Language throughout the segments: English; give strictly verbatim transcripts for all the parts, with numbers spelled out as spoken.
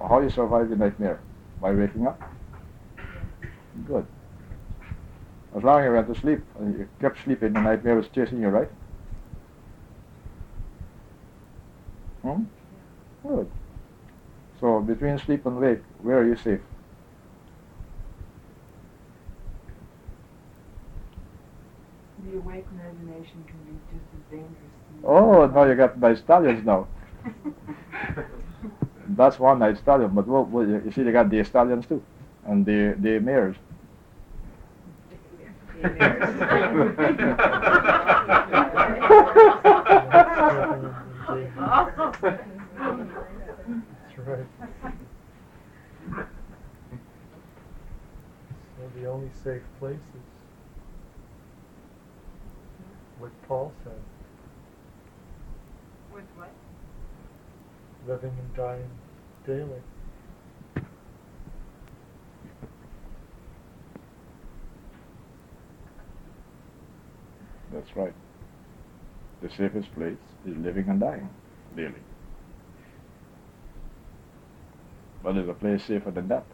how you survive the nightmare? By waking up? Good. As long as you went to sleep, and you kept sleeping, the nightmare was chasing you, right? Hmm? Good. So between sleep and wake, where are you safe? The awake imagination can be just as dangerous. Oh, now you got night stallions now. That's one night stallion, but what, what, you see they got the stallions too, and the the mares. That's right. So the only safe place is what Paul said. With what? Living and dying daily. That's right. The safest place is living and dying daily. But there's a place safer than that.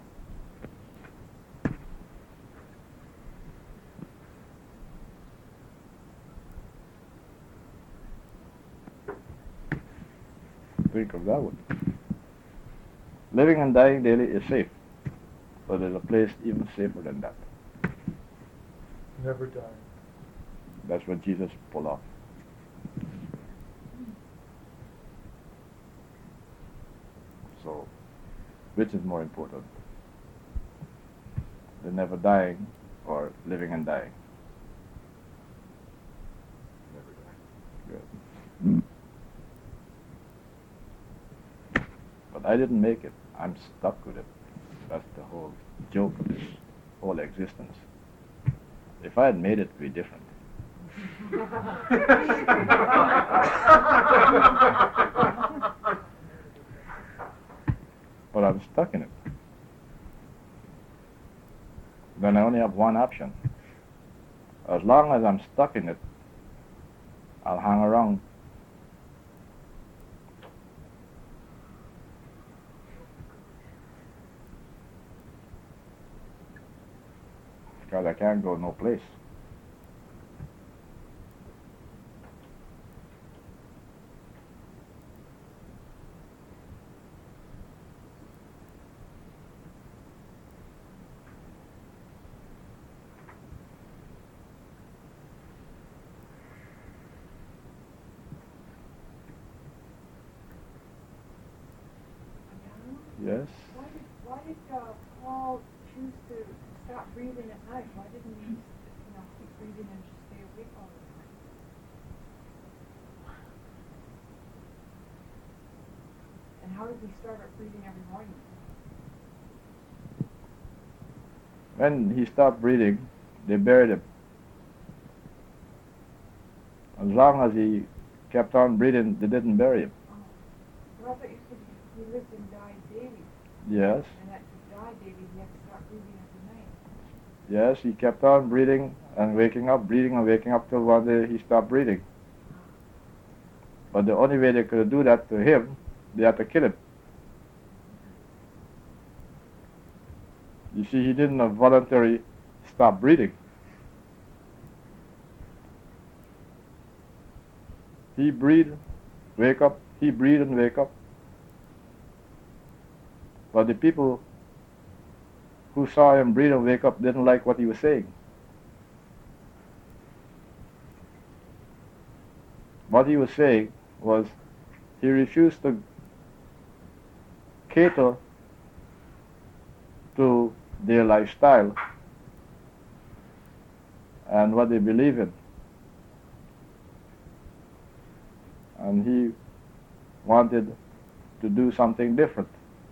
Think of that one. Living and dying daily is safe, but there's a place even safer than that. Never dying. That's what Jesus pulled off. So, which is more important? The never dying or living and dying? Never dying. Good. But I didn't make it. I'm stuck with it. That's the whole joke of this whole existence. If I had made it, it'd be different. But I'm stuck in it. Then I only have one option. As long as I'm stuck in it, I'll hang around. Because I can't go no place. Yes. Why did, why did uh, Paul choose to stop breathing at night? Why didn't he, you know, keep breathing and just stay awake all the time? And how did he start up breathing every morning? When he stopped breathing, they buried him. As long as he kept on breathing, they didn't bury him. Oh. Well, I thought you said he lived and died daily. Yes. And that to die daily, he had to stop breathing every night. Yes, he kept on breathing and waking up, breathing and waking up till one day he stopped breathing. But the only way they could do that to him, they had to kill him. You see, he didn't voluntarily stop breathing. He breathed, wake up, he breathed and wake up. But the people who saw him breathe and wake up didn't like what he was saying. What he was saying was he refused to cater to their lifestyle and what they believe in. And he wanted to do something different.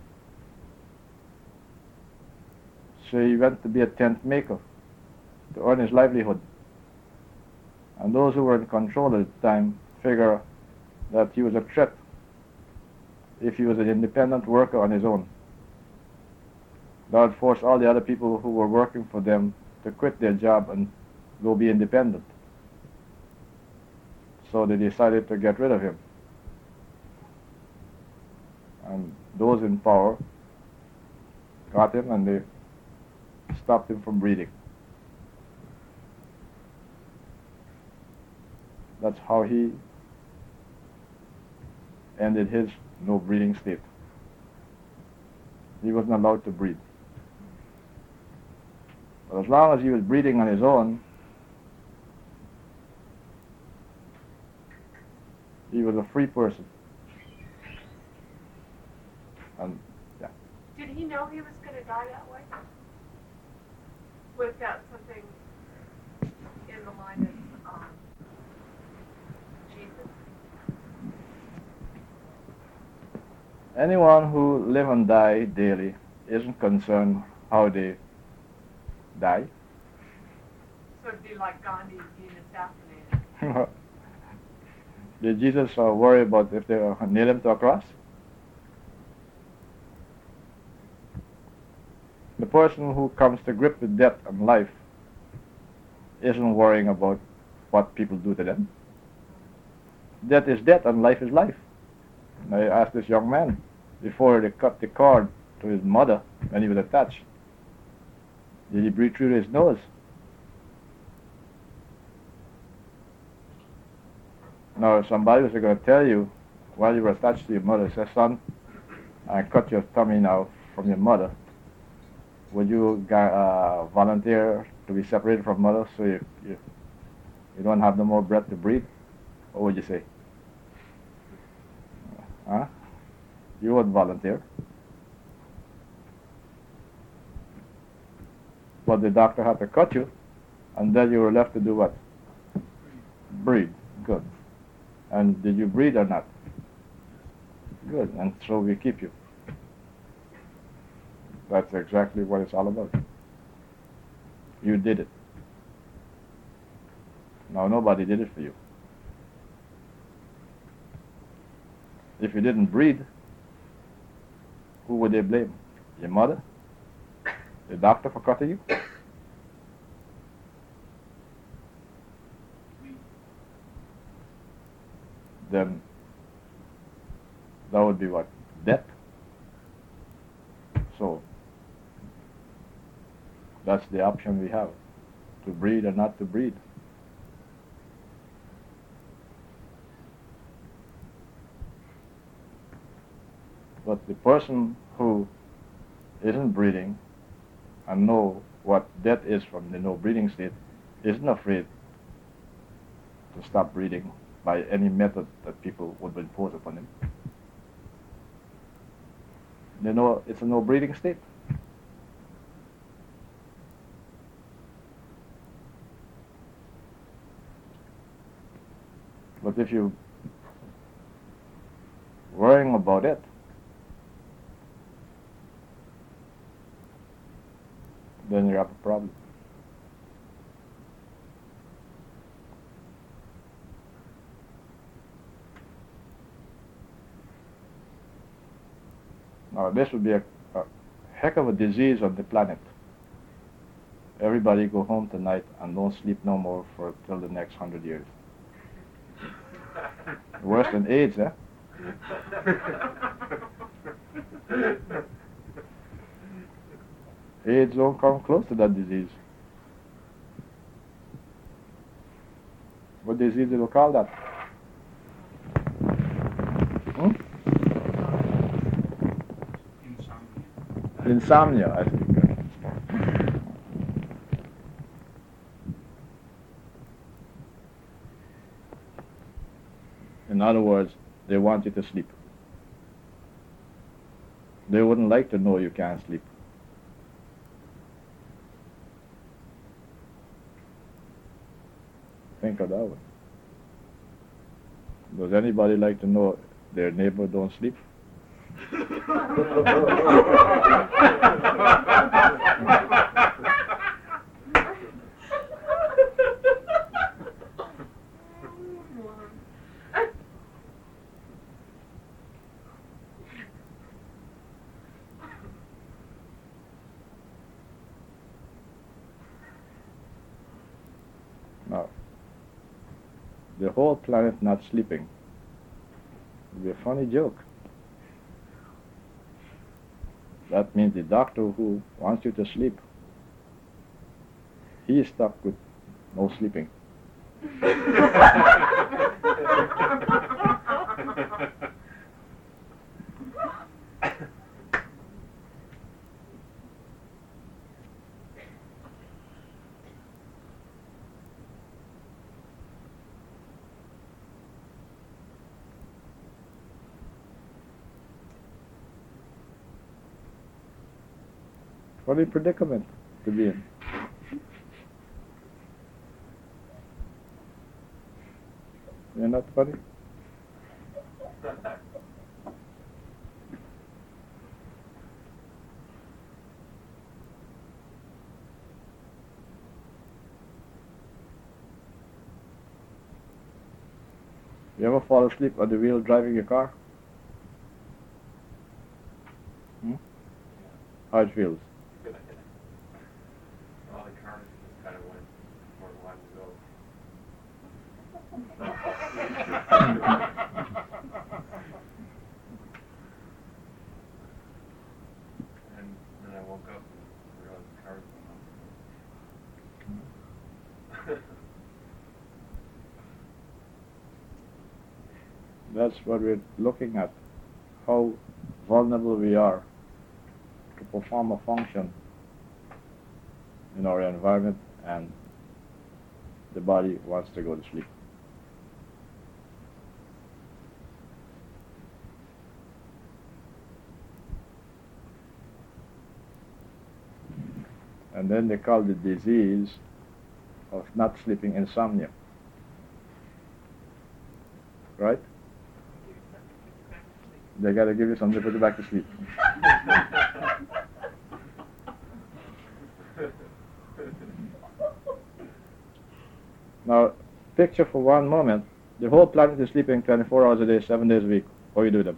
So he went to be a tent maker to earn his livelihood. And those who were in control at the time figured that he was a threat if he was an independent worker on his own. That would force all the other people who were working for them to quit their job and go be independent. So they decided to get rid of him. And those in power got him and they stopped him from breathing. That's how he ended his no breathing state. He wasn't allowed to breathe. But as long as he was breathing on his own, he was a free person. And yeah. Did he know he was going to die that way? Was that something in the line of um, Jesus? Anyone who live and die daily isn't concerned how they die. So it'd be like Gandhi being assassinated. Did Jesus uh, worry about if they uh, nail him to a cross? The person who comes to grip with death and life isn't worrying about what people do to them. Death is death and life is life. And I asked this young man, before they cut the cord to his mother when he was attached, did he breathe through his nose? Now, if somebody was going to tell you while you were attached to your mother, say, son, I cut your tummy now from your mother, would you uh, volunteer to be separated from mother so you, you, you don't have no more breath to breathe? What would you say? Huh? You would volunteer. But the doctor had to cut you, and then you were left to do what? Breathe. Good. And did you breathe or not? Good. And so we keep you. That's exactly what it's all about. You did it. Now nobody did it for you. If you didn't breathe, who would they blame? Your mother? The doctor for cutting you? Then that would be what? Death? So that's the option we have, to breathe or not to breathe. But the person who isn't breathing and know what death is from the no breathing state isn't afraid to stop breathing by any method that people would impose upon him. They know it's a no breathing state. But if you're worrying about it, then you have a problem. Now this would be a, a heck of a disease on the planet. Everybody go home tonight and don't sleep no more for till the next hundred years. Worse than AIDS, eh? AIDS don't come close to that disease. What disease do you call that? Hmm? Insomnia. Insomnia, I think. In other words, they want you to sleep. They wouldn't like to know you can't sleep. Think of that one. Does anybody like to know their neighbor don't sleep? Now, the whole planet not sleeping would be a funny joke. That means the doctor who wants you to sleep, he is stuck with no sleeping. Funny predicament to be in. You're not funny? You ever fall asleep at the wheel driving your car? Hmm? How it feels? Well, the car just kind of went where it wanted to go. And then I woke up and realized the car was going off. That's what we're looking at, how vulnerable we are to perform a function in our environment, and the body wants to go to sleep. And then they call the disease of not sleeping insomnia. Right? They got to give you something to put you back to sleep. Now, picture for one moment, the whole planet is sleeping twenty-four hours a day, seven days a week. What do you do with them?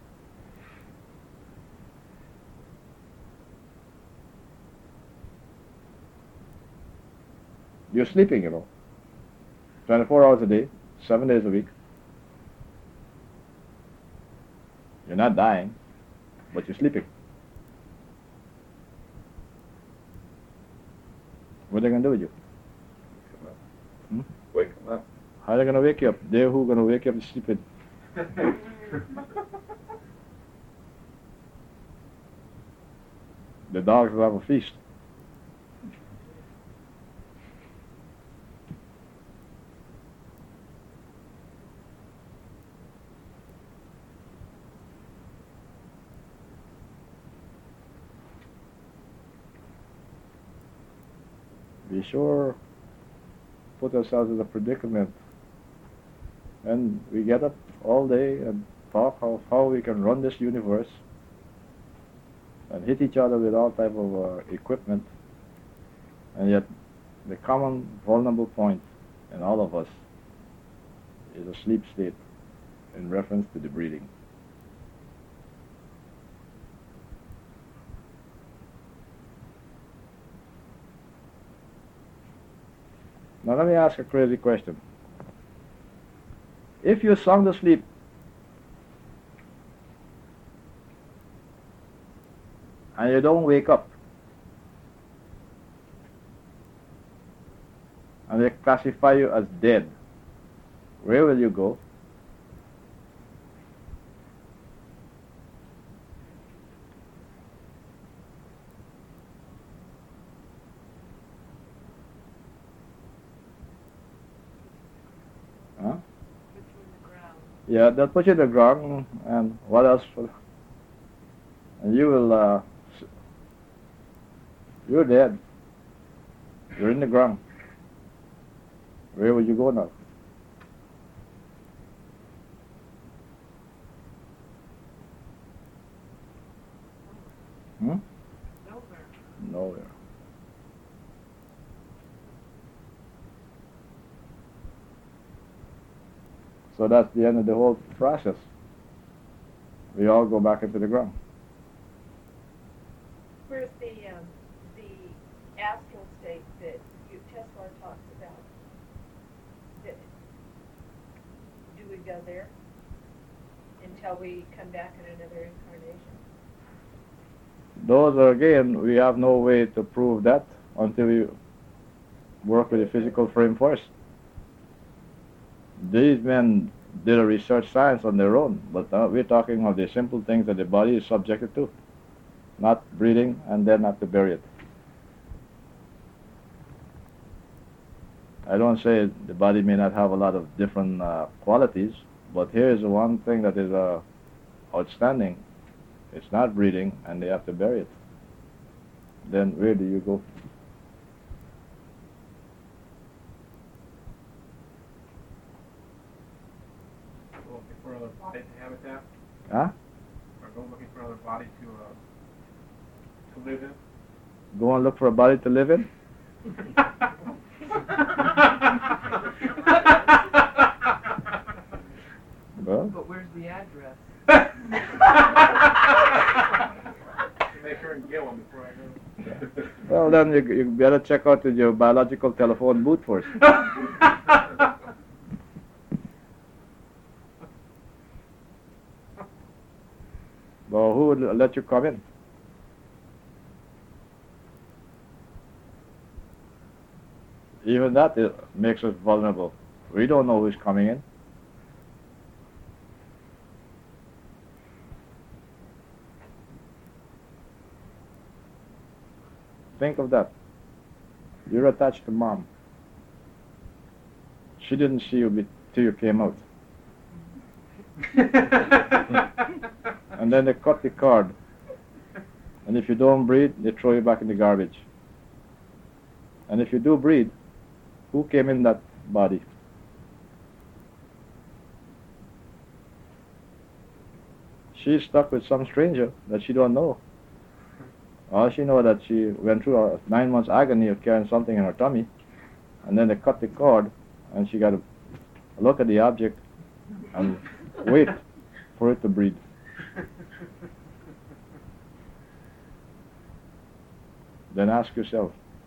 You're sleeping, you know. twenty-four hours a day, seven days a week. You're not dying, but you're sleeping. What are they going to do with you? Hmm? Wake them up. How are they going to wake you up? They're who going to wake you up sleeping. The dogs will have a feast. We sure put ourselves in a predicament, and we get up all day and talk of how we can run this universe and hit each other with all type of uh, equipment, and yet the common vulnerable point in all of us is a sleep state in reference to the breathing. Now let me ask a crazy question. If you're sound asleep and you don't wake up, and they classify you as dead, where will you go? Huh? Put you in the ground. Yeah, they'll put you in the ground, and what else? For, and you will, uh, s- you're dead. You're in the ground. Where will you go now? Hmm? Nowhere. Nowhere. So that's the end of the whole process. We all go back into the ground. Where's the um, the astral state that you, Tesla talks about? That, do we go there until we come back in another incarnation? Those are, again, we have no way to prove that until we work with the physical frame first. These men did a research science on their own, but uh, we're talking of the simple things that the body is subjected to, not breathing and then have to bury it. I don't say the body may not have a lot of different uh, qualities, but here is the one thing that is uh, outstanding. It's not breathing, and they have to bury it. Then where do you go? Go looking for another body to habitat, Huh? or go looking for another body to uh, to live in. Go and look for a body to live in? Well, But where's the address? Make sure and get one before I go. well then you, you better check out with your biological telephone booth first. Well, who would let you come in? Even that uh, makes us vulnerable. We don't know who's coming in. Think of that. You're attached to mom. She didn't see you be- till you came out. And then they cut the cord. And if you don't breathe, they throw you back in the garbage. And if you do breathe, who came in that body? She's stuck with some stranger that she don't know. All she knows that she went through a nine months agony of carrying something in her tummy, and then they cut the cord, and she got to look at the object and wait for it to breathe. Then ask yourself,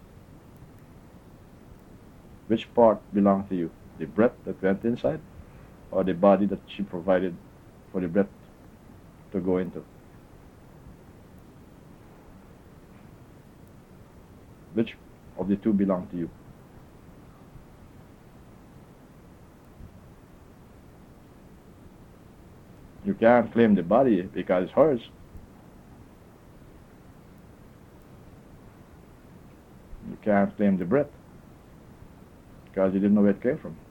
which part belonged to you? The breath that went inside, or the body that she provided for the breath to go into? Which of the two belong to you? You can't claim the body because it's hers. You can't claim the breath because you didn't know where it came from.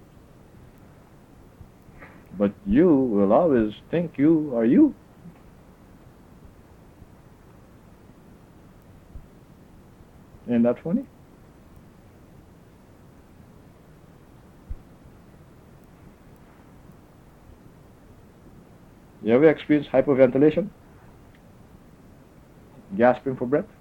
But you will always think you are you. Ain't that funny? You ever experienced hyperventilation? Gasping for breath?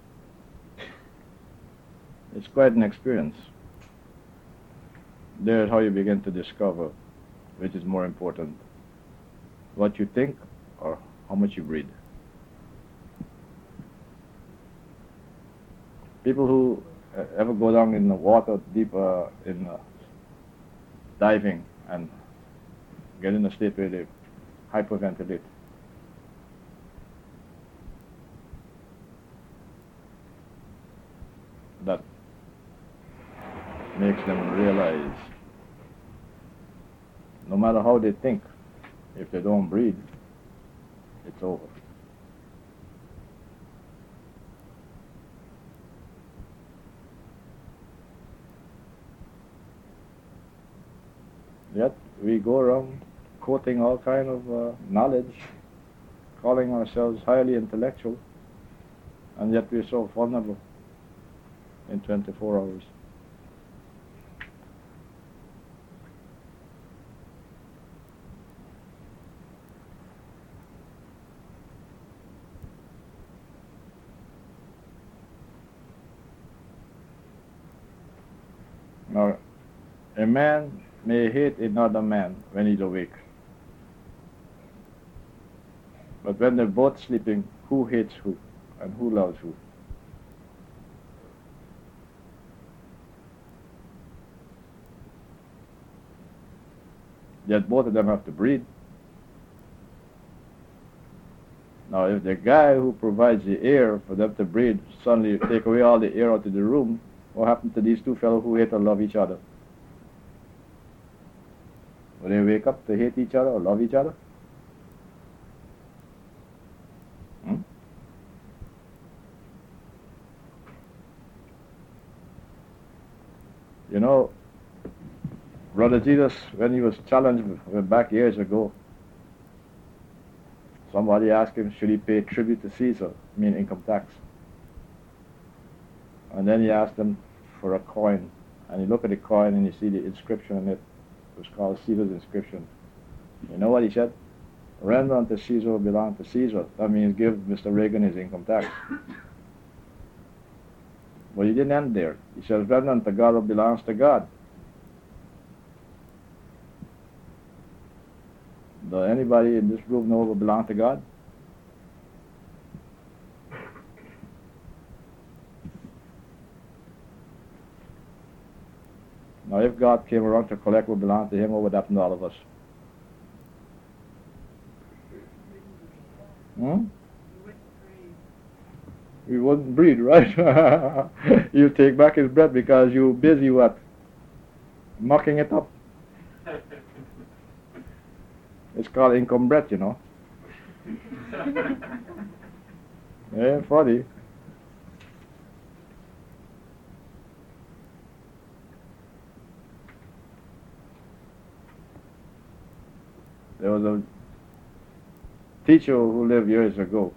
It's quite an experience. There's how you begin to discover which is more important, what you think or how much you breathe. People who uh, ever go down in the water deep uh, in uh, diving and get in a state where they hyperventilate. That makes them realize no matter how they think, if they don't breathe, it's over. Yet we go around quoting all kind of uh, knowledge, calling ourselves highly intellectual, and yet we're so vulnerable in twenty-four hours. Now, a man may hate another man when he's awake. But when they're both sleeping, who hates who and who loves who? Yet both of them have to breathe. Now, if the guy who provides the air for them to breathe suddenly take away all the air out of the room, what happened to these two fellows who hate or love each other? Will they wake up to hate each other or love each other? Hmm? You know, Brother Jesus, when he was challenged back years ago, somebody asked him, should he pay tribute to Caesar, I mean income tax? And then he asked him for a coin, and you look at the coin and you see the inscription on it. It was called Caesar's inscription. You know what he said? Render unto Caesar what belongs to Caesar. That means give Mister Reagan his income tax. But he didn't end there. He says, render unto God what belongs to God. Does anybody in this room know what belongs to God? Now, if God came around to collect what belongs to him, what would happen to all of us? Hmm? We wouldn't breathe, right? You take back his breath because you're busy what? Mucking it up. It's called income breath, you know. Yeah, funny. There was a teacher who lived years ago,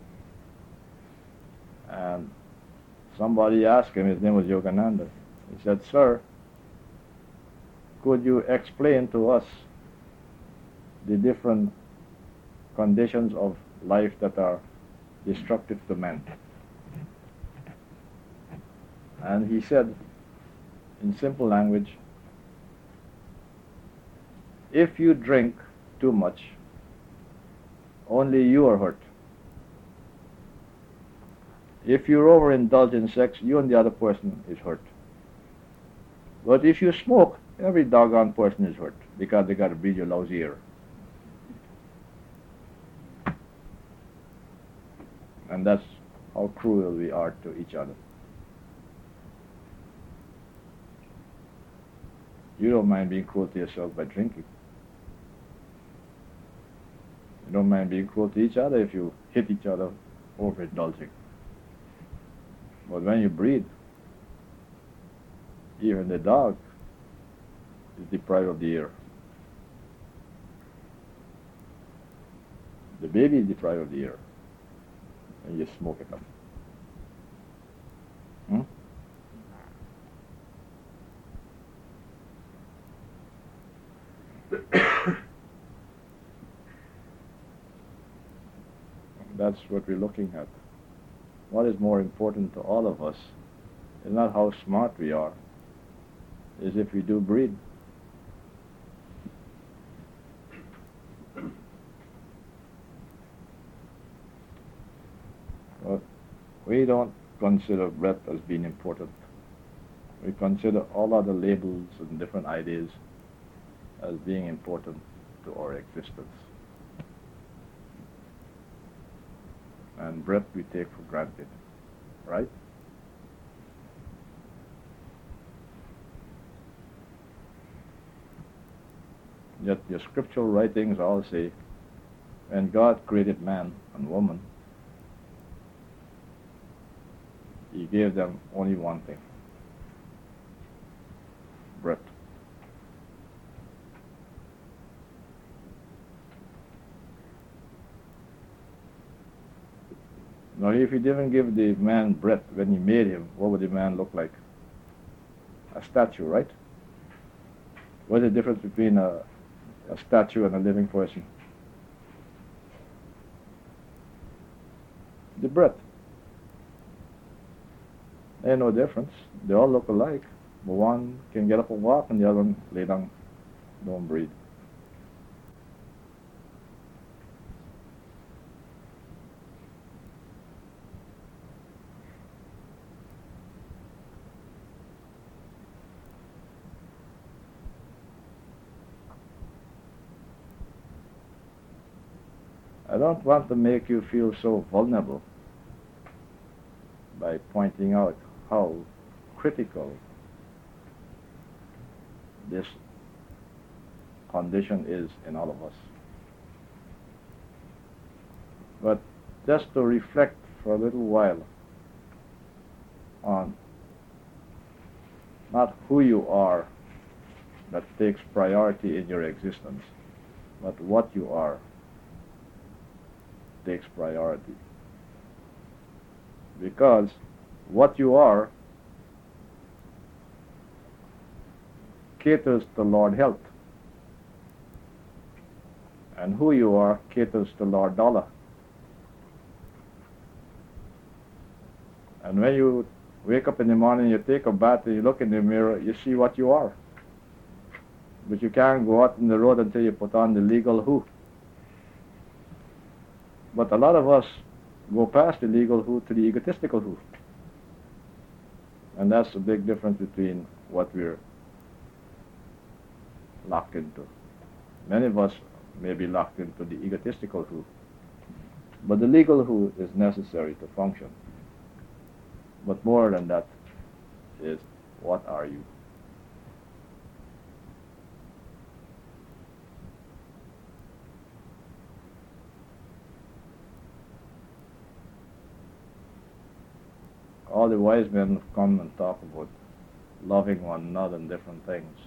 and somebody asked him, his name was Yogananda. He said, sir, could you explain to us the different conditions of life that are destructive to men? And he said, in simple language, if you drink too much, only you are hurt. If you overindulge in sex, you and the other person is hurt. But if you smoke, every doggone person is hurt because they got to breathe your lousy air. And that's how cruel we are to each other. You don't mind being cruel to yourself by drinking. You don't mind being cruel to each other if you hit each other overindulging. But when you breathe, even the dog is deprived of the air. The baby is deprived of the air. And you smoke it up. Hmm? That's what we're looking at. What is more important to all of us is not how smart we are, is if we do breathe. But we don't consider breath as being important. We consider all other labels and different ideas as being important to our existence. And breath we take for granted, right? Yet your scriptural writings all say, when God created man and woman, he gave them only one thing: breath. Now, if he didn't give the man breath when he made him, what would the man look like? A statue, right? What's the difference between a, a statue and a living person? The breath. There's no difference. They all look alike. But one can get up and walk, and the other one lay down, don't breathe. I don't want to make you feel so vulnerable by pointing out how critical this condition is in all of us. But just to reflect for a little while on not who you are that takes priority in your existence, but what you are takes priority. Because what you are caters to Lord Health, and who you are caters to Lord Dollar. And when you wake up in the morning, you take a bath and you look in the mirror, you see what you are. But you can't go out in the road until you put on the legal who. But a lot of us go past the legal who to the egotistical who. And that's the big difference between what we're locked into. Many of us may be locked into the egotistical who. But the legal who is necessary to function. But more than that is, what are you? All the wise men have come and talk about loving one another and different things.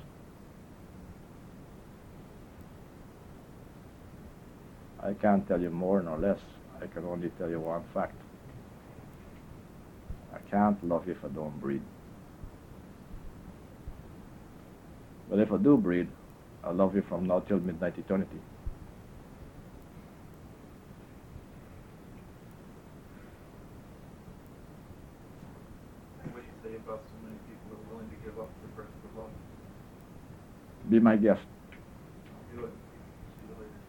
I can't tell you more nor less. I can only tell you one fact. I can't love you if I don't breathe. But if I do breathe, I'll love you from now till midnight eternity. What do you say about so many people who are willing to give up their breath for love? Be my guest. Do it. See you later.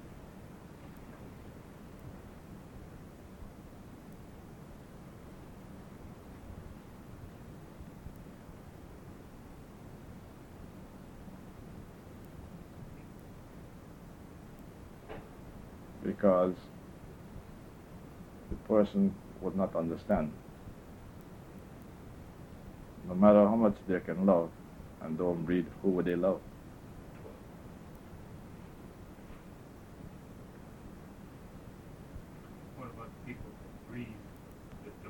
Because the person would not understand. No matter how much they can love and don't breathe, who would they love? What about people that breathe that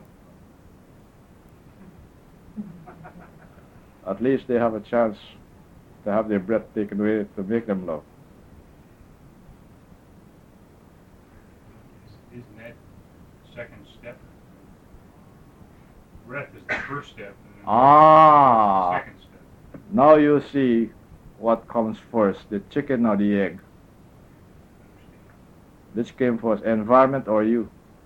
don't love? At least they have a chance to have their breath taken away to make them love. Isn't that the second step? Breath is the first step, and then Ah. the second step. Now you see what comes first, the chicken or the egg. Which came first, environment or you?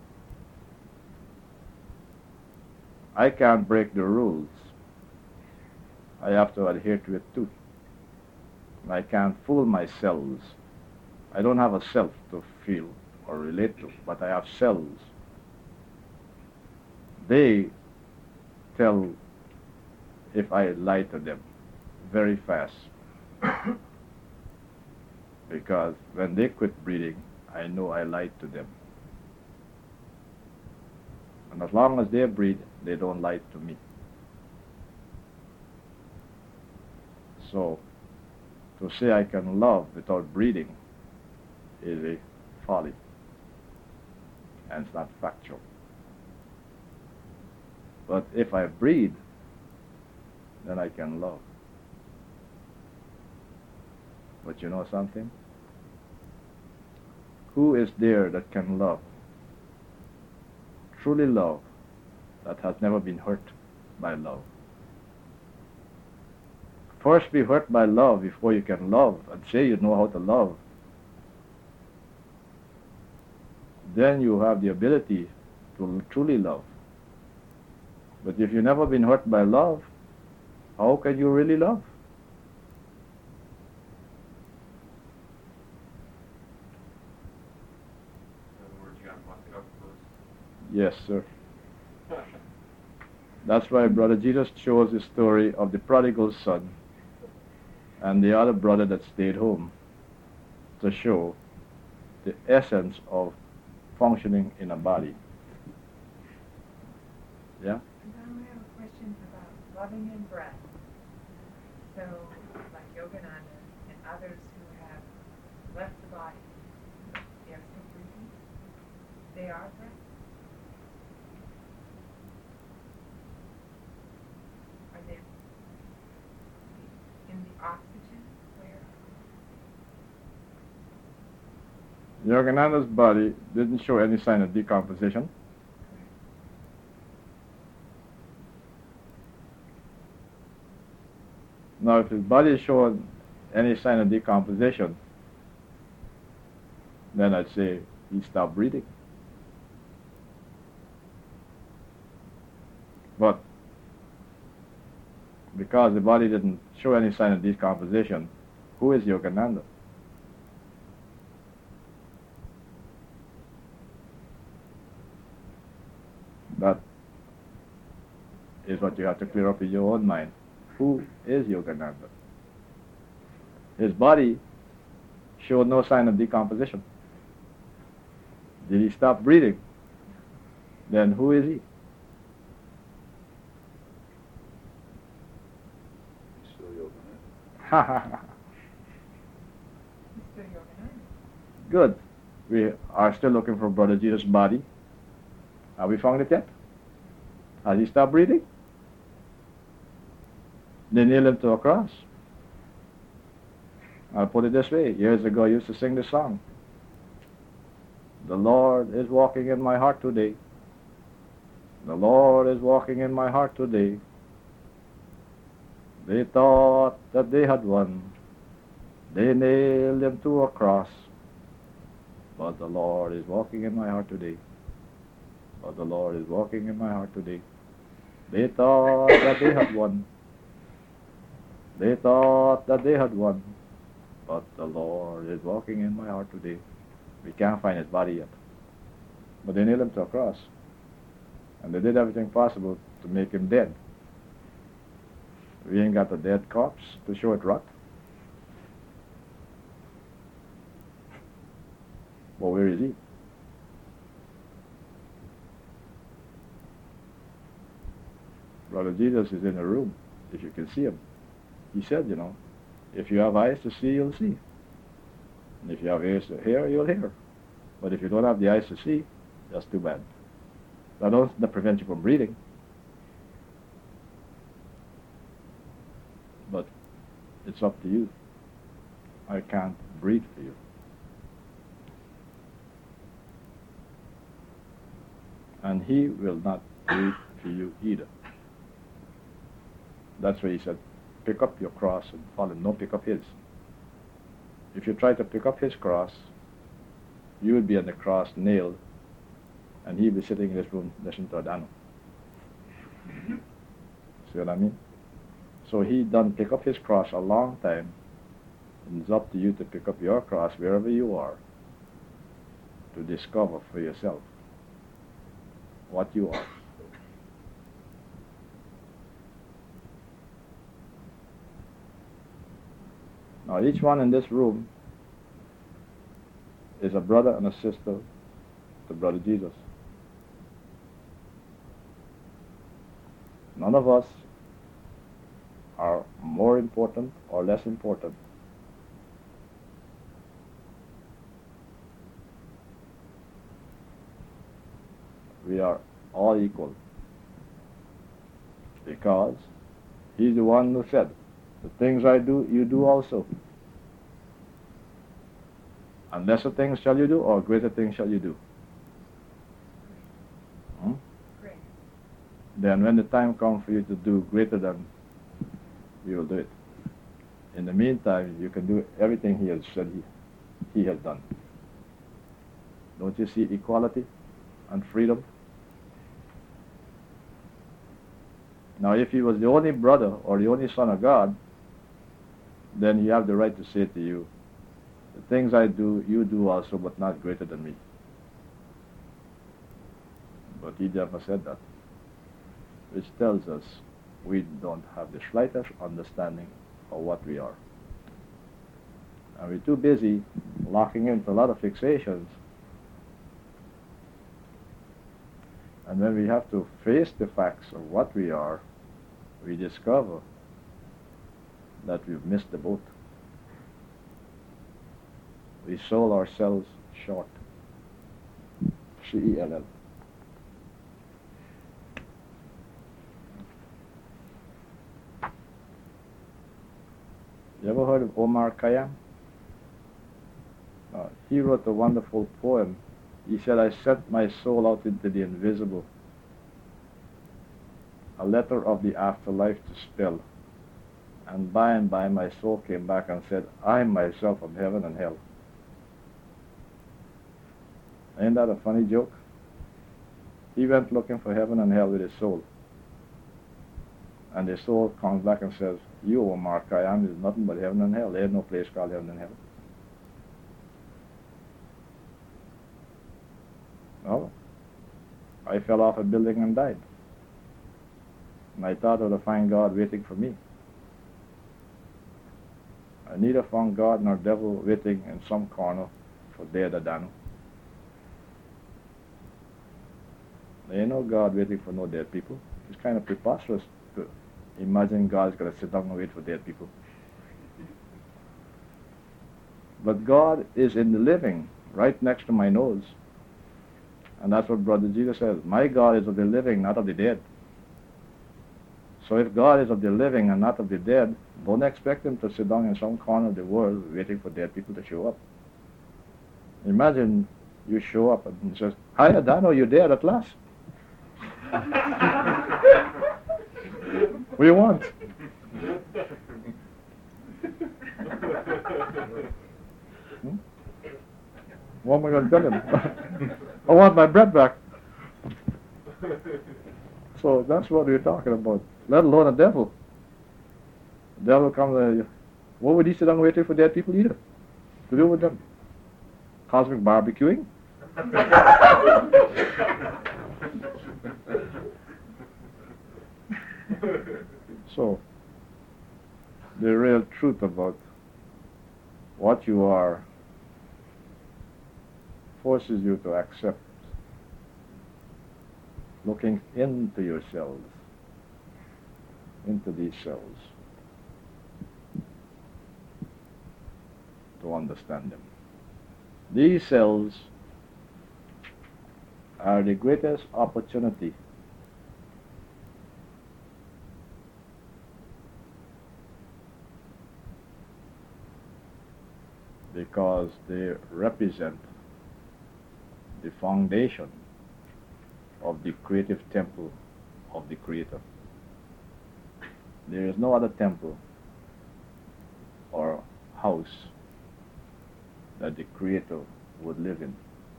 I can't break the rules. I have to adhere to it too. I can't fool my cells. I don't have a self to feel or relate to, but I have cells. They tell if I lie to them very fast. Because when they quit breathing, I know I lied to them. And as long as they breathe, they don't lie to me. So, to say I can love without breathing is a folly. And it's not factual. But if I breathe, then I can love. But you know something? Who is there that can love? Truly love, that has never been hurt by love. First be hurt by love before you can love and say you know how to love. Then you have the ability to truly love. But if you've never been hurt by love, how can you really love? In other words, you got to muck it up first. Yes, sir. That's why Brother Jesus chose the story of the prodigal son and the other brother that stayed home to show the essence of functioning in a body. Yeah? Now I have a question about loving in breath. So, like Yogananda and others who have left the body, they are still breathing? They are breath? Are they in the oxygen? Where? Yogananda's body didn't show any sign of decomposition. Now, if his body showed any sign of decomposition, then I'd say he stopped breathing. But because the body didn't show any sign of decomposition, who is Yogananda? That is what you have to clear up in your own mind. Who is Yogananda? His body showed no sign of decomposition. Did he stop breathing? Then who is he? Still Yogananda. Ha ha ha. He's still Yogananda. Good. We are still looking for Brother Jesus' body. Have we found it yet? Has he stopped breathing? They nailed him to a cross. I'll put it this way. Years ago I used to sing this song. The Lord is walking in my heart today. The Lord is walking in my heart today. They thought that they had won. They nailed him to a cross. But the Lord is walking in my heart today. But the Lord is walking in my heart today. They thought that they had won. They thought that they had won. But the Lord is walking in my heart today. We can't find his body yet. But they nailed him to a cross. And they did everything possible to make him dead. We ain't got a dead corpse to show it rot. Well, where is he? Brother Jesus is in a room, if you can see him. He said, you know, if you have eyes to see, you'll see. And if you have ears to hear, you'll hear. But if you don't have the eyes to see, that's too bad. That doesn't prevent you from breathing. But it's up to you. I can't breathe for you. And he will not breathe for you either. That's why he said, pick up your cross and follow him. Don't pick up his. If you try to pick up his cross, you would be on the cross nailed, and he'd be sitting in this room listening to Adano. See what I mean? So he done pick up his cross a long time, and it's up to you to pick up your cross wherever you are to discover for yourself what you are. Now each one in this room is a brother and a sister to Brother Jesus. None of us are more important or less important. We are all equal, because he's the one who said, the things I do, you do also. And lesser things shall you do, or greater things shall you do. Hmm? Great. Then when the time comes for you to do greater than, you will do it. In the meantime, you can do everything he has said he, he has done. Don't you see equality and freedom? Now, if he was the only brother or the only son of God, then he have the right to say to you, the things I do, you do also, but not greater than me. But he never said that, which tells us we don't have the slightest understanding of what we are. And we're too busy locking into a lot of fixations And when we have to face the facts of what we are, we discover that we've missed the boat. We sold ourselves short. C E L L. You ever heard of Omar Khayyam? Uh, he wrote a wonderful poem. He said, I sent my soul out into the invisible, a letter of the afterlife to spell. And by and by my soul came back and said, I myself am heaven and hell. Ain't that a funny joke? He went looking for heaven and hell with his soul. And his soul comes back and says, you, Omar Khayyam, is nothing but heaven and hell. There is no place called heaven and hell. No. I fell off a building and died. And I thought I would find God waiting for me. I neither found God nor devil waiting in some corner for dead Adano. There ain't no God waiting for no dead people. It's kind of preposterous to imagine God's going to sit down and wait for dead people. But God is in the living, right next to my nose. And that's what Brother Jesus says. My God is of the living, not of the dead. So if God is of the living and not of the dead, don't expect him to sit down in some corner of the world waiting for dead people to show up. Imagine you show up and he says, hi, Adano, you're dead at last. What do you want? Hmm? What am I going to tell him? I want my bread back. So that's what we're talking about. Let alone a devil. The devil comes and what would he sit down waiting for dead people either? To do with them? Cosmic barbecuing? So, the real truth about what you are forces you to accept looking into yourselves, into these cells, to understand them. These cells are the greatest opportunity because they represent the foundation of the creative temple of the Creator. There is no other temple or house that the Creator would live in.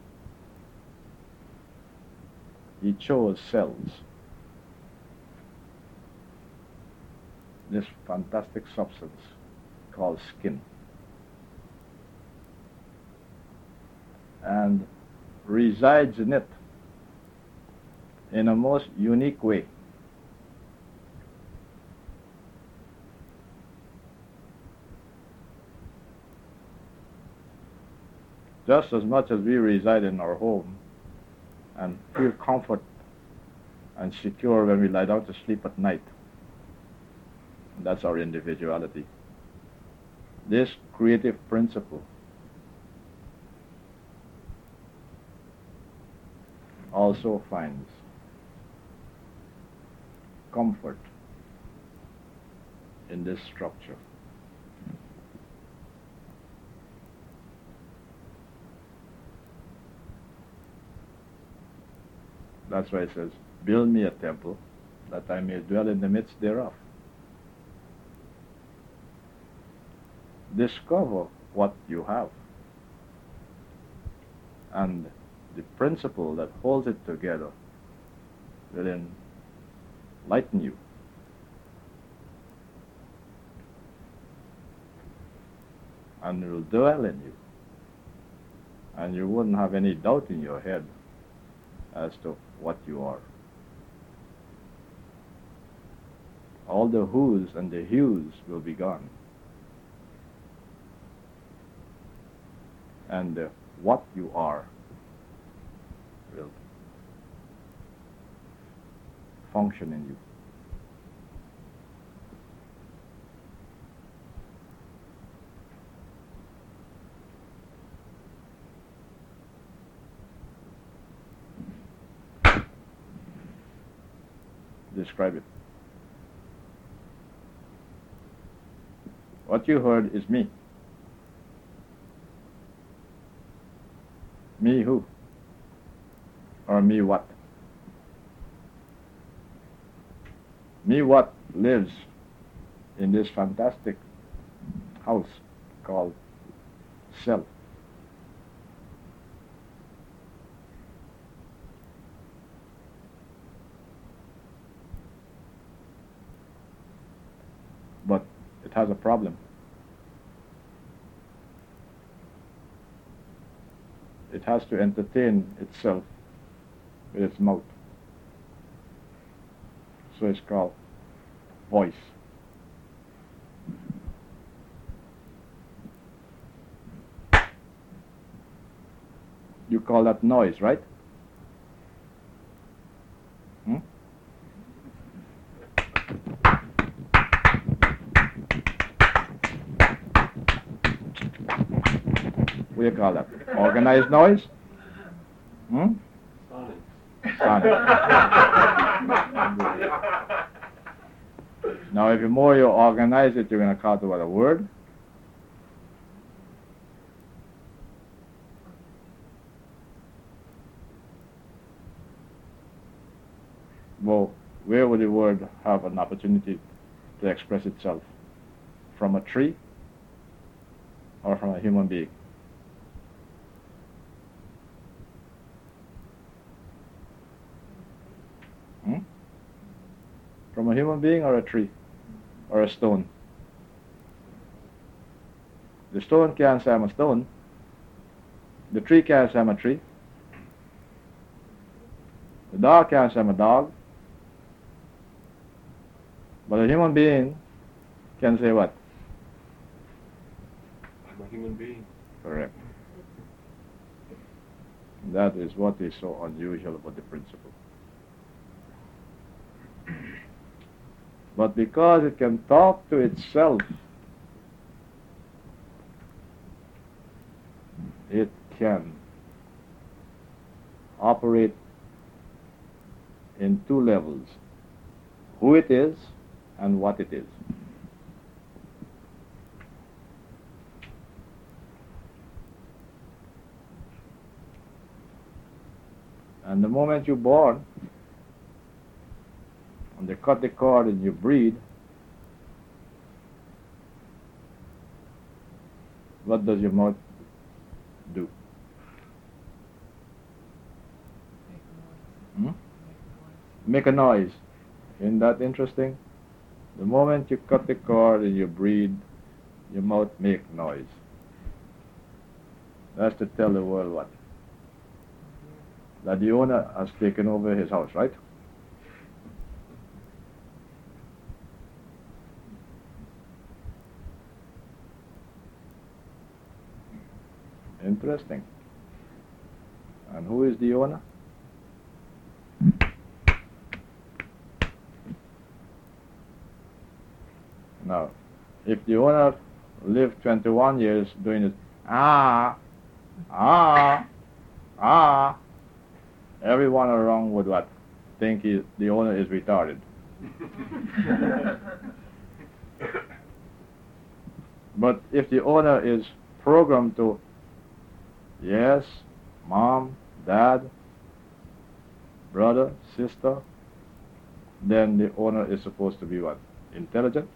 He chose cells, this fantastic substance called skin, and resides in it in a most unique way. Just as much as we reside in our home and feel comfort and secure when we lie down to sleep at night, that's our individuality. This creative principle also finds comfort in this structure. That's why it says, build me a temple that I may dwell in the midst thereof. Discover what you have. And the principle that holds it together will enlighten you. And it will dwell in you. And you wouldn't have any doubt in your head as to what you are. All the who's and the hues will be gone. And the what you are will function in you. Describe it. What you heard is me. Me who? Or me what? Me what lives in this fantastic house called self. But it has a problem. It has to entertain itself with its mouth. So it's called voice. You call that noise, right? Hmm? What do you call that? Organized noise? Hmm? Sonic. Now, if the more you organize it, you're going to call it what, a word? Well, where would the word have an opportunity to express itself? From a tree or from a human being? Hmm? From a human being or a tree or a stone? The stone can't say I'm a stone. The tree can't say I'm a tree. The dog can't say I'm a dog. But a human being can say what? I'm a human being. Correct. That is what is so unusual about the principle. But because it can talk to itself, it can operate in two levels: who it is and what it is. And the moment you're born, and they cut the cord and you breed, what does your mouth do? Hmm? Make a noise. Isn't that interesting? The moment you cut the cord and you breed, your mouth make noise. That's to tell the world what? That the owner has taken over his house, right? Interesting. And who is the owner? Now, if the owner lived twenty-one years doing it, ah, ah, ah, everyone around would what? Think he, the owner is retarded. But if the owner is programmed to, yes, mom, dad, brother, sister, then the owner is supposed to be what? Intelligent?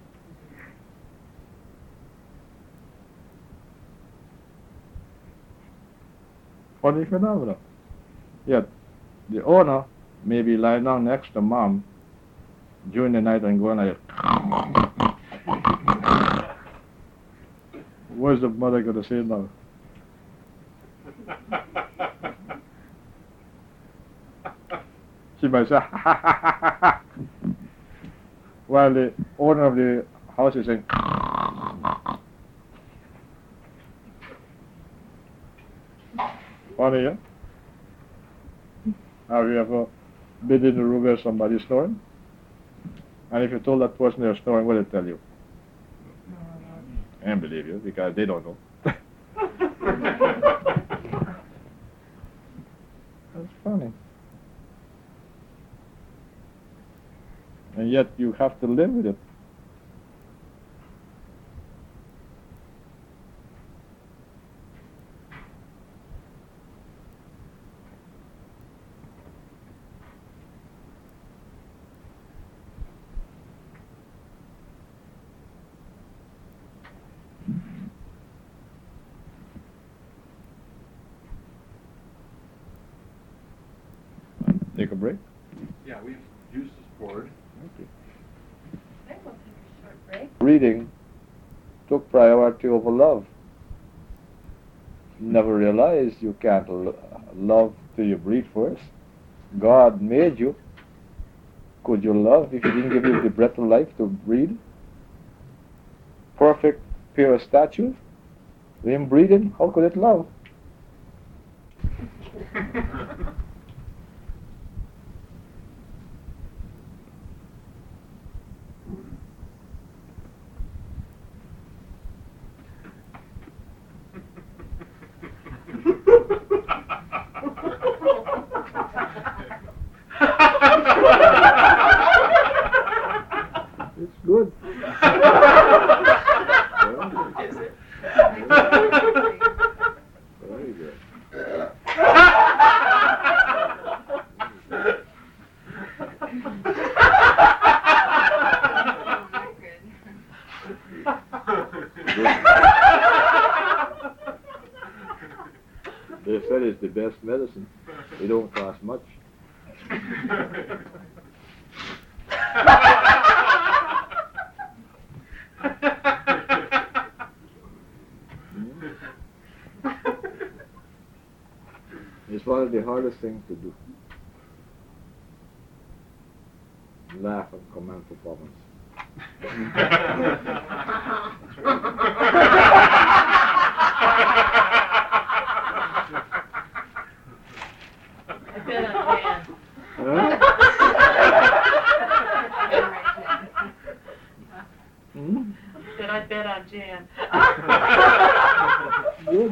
Funny phenomenon. Yet, the owner may be lying down next to mom during the night and going like, what's the mother going to say now? She might say, while the owner of the house is saying, funny, yeah? Have you ever been in the room where somebody's snoring? And if you told that person they're snoring, what did they tell you? I don't believe you, because they don't know. That's funny. And yet you have to live with it. Take a break. Yeah, we've used this board. Okay. I will take a short break. Reading took priority over love. Never realized you can't l- love till you breathe first. God made you. Could you love if He didn't give you the breath of life to breathe? Perfect, pure statue. When breathing, how could it love? It's good. Is it? Very good. They said it's the best medicine. It don't cost much. It's one of the hardest things to do. Laugh and command performance. I bet on Jan. Huh? Hmm? Said I bet on Jan. Good.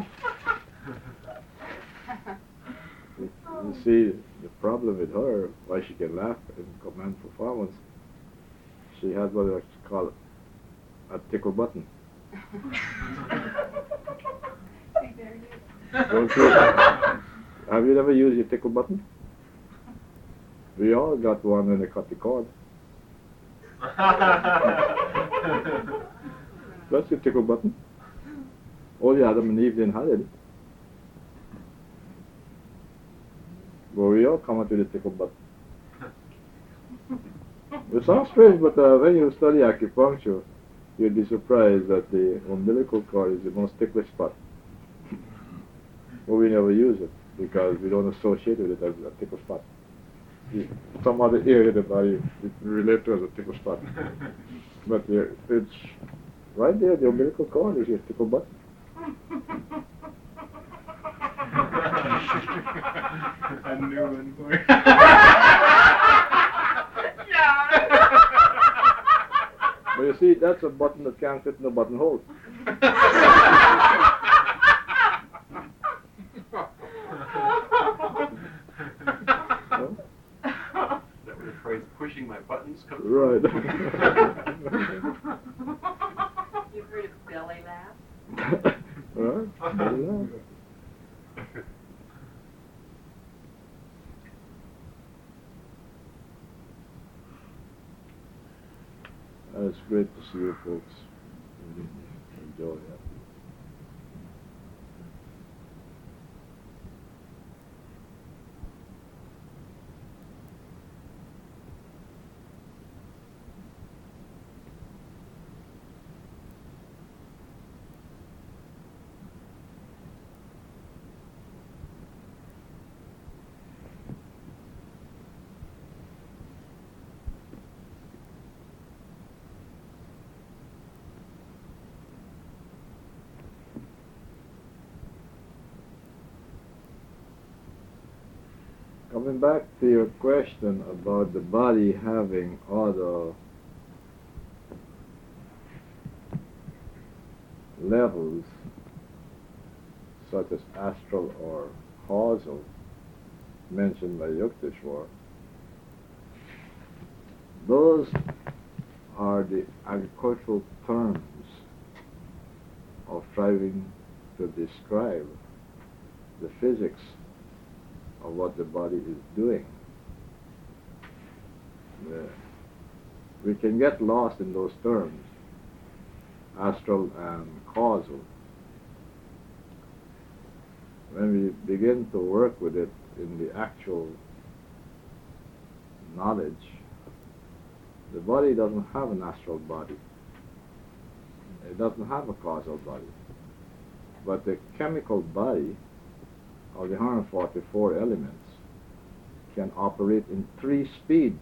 You see, the problem with her, why she can laugh in command performance, she has what I call a tickle button. Don't you? Have you ever used your tickle button? We all got one when they cut the cord. That's your tickle button. Only Adam and Eve didn't have it. But we all come out with a tickle button. It sounds strange, but uh, when you study acupuncture, you'll be surprised that the umbilical cord is the most ticklish spot. But we never use it because we don't associate with it as a tickle spot. Some other area of the body it relate to as a tickle spot. But uh, it's right there, the umbilical cord is your tickle button. A new one for you. But you see, that's a button that can't fit in the buttonhole. No? Is that where the phrase pushing my buttons comes Right. You've heard of belly laugh? Right? Yeah. Uh, It's great to see you folks. Really enjoy that. Coming back to your question about the body having other levels, such as astral or causal, mentioned by Yukteswar, those are the agricultural terms of striving to describe the physics of what the body is doing. The, we can get lost in those terms, astral and causal. When we begin to work with it in the actual knowledge, the body doesn't have an astral body. It doesn't have a causal body. But the chemical body of the one hundred forty-four elements can operate in three speeds.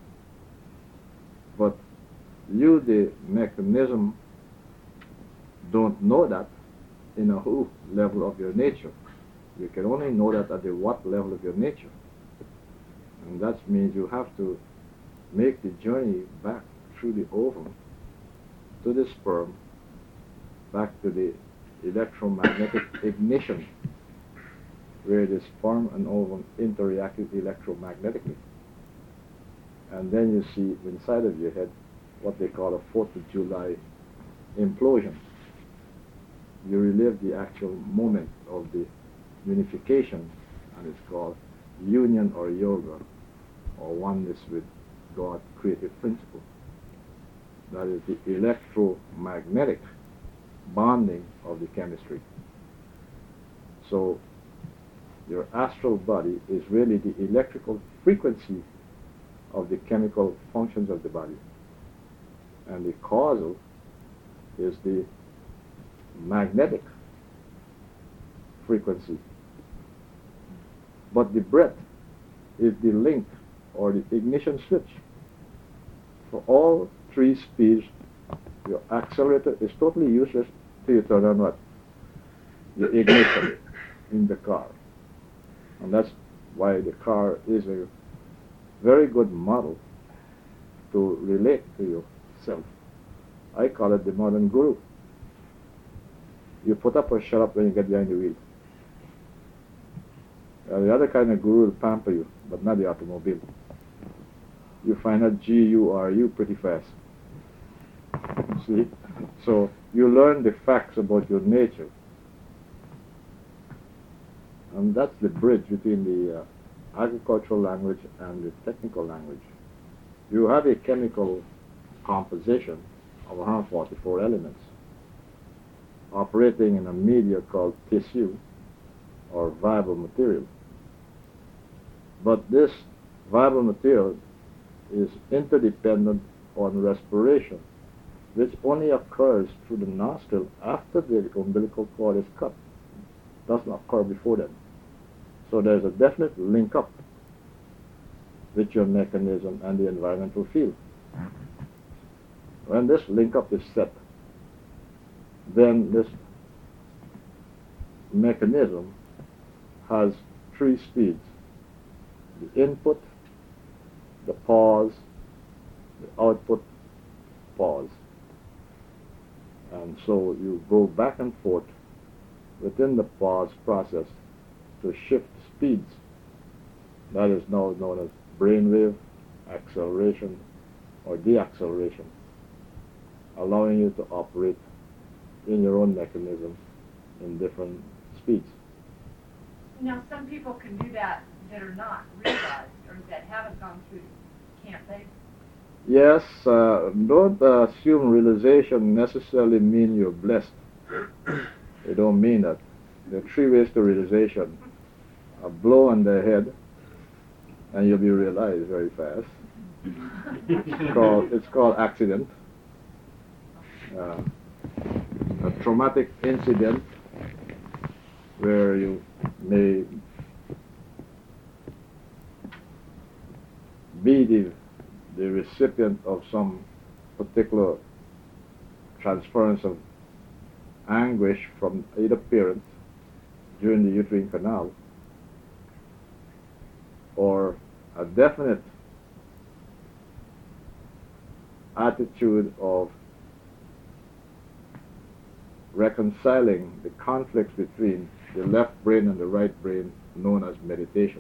But you, the mechanism, don't know that in a who level of your nature. You can only know that at the what level of your nature. And that means you have to make the journey back through the ovum to the sperm, back to the electromagnetic ignition, where the sperm and ovum interact electromagnetically. And then you see inside of your head what they call a fourth of July implosion. You relive the actual moment of the unification, and it's called union or yoga, or oneness with God, creative principle. That is the electromagnetic bonding of the chemistry. So your astral body is really the electrical frequency of the chemical functions of the body. And the causal is the magnetic frequency. But the breath is the link or the ignition switch. For all three speeds, your accelerator is totally useless till you turn on what? The ignition in the car. And that's why the car is a very good model to relate to yourself. I call it the modern guru. You put up or shut up when you get behind the wheel. Uh, the other kind of guru will pamper you, but not the automobile. You find out G U R U pretty fast. See? So you learn the facts about your nature. And that's the bridge between the uh, agricultural language and the technical language. You have a chemical composition of one hundred forty-four elements operating in a media called tissue or viable material. But this viable material is interdependent on respiration, which only occurs through the nostril after the umbilical cord is cut. It doesn't occur before then. So there's a definite link up with your mechanism and the environmental field. When this link up is set, then this mechanism has three speeds: the input, the pause, the output, pause. And so you go back and forth within the pause process to shift speeds. That is now known as brainwave acceleration or deacceleration, allowing you to operate in your own mechanism in different speeds. Now, some people can do that that are not realized or that haven't gone through, can't they? Yes, uh, don't uh, assume realization necessarily mean you're blessed. They don't mean that. There are three ways to realization. A blow on the head, and you'll be realized very fast. It's called, it's called accident. Uh, a traumatic incident where you may be the, the recipient of some particular transference of anguish from either parent during the uterine canal, or a definite attitude of reconciling the conflicts between the left brain and the right brain, known as meditation.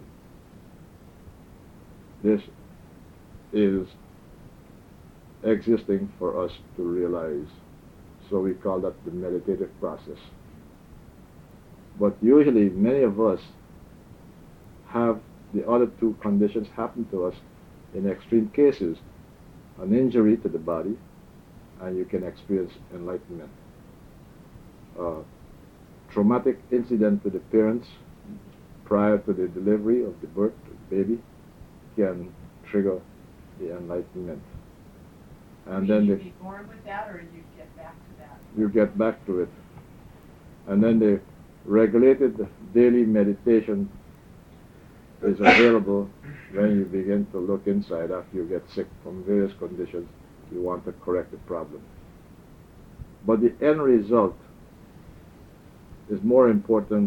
This is existing for us to realize, so we call that the meditative process. But usually many of us have the other two conditions happen to us in extreme cases: an injury to the body, and you can experience enlightenment. Uh, traumatic incident to the parents prior to the delivery of the birth of the baby can trigger the enlightenment. And then you the, be born with that, or you get back to that? you get back to it. And then the regulated daily meditation is available when you begin to look inside after you get sick from various conditions. You want to correct the problem. But the end result is more important.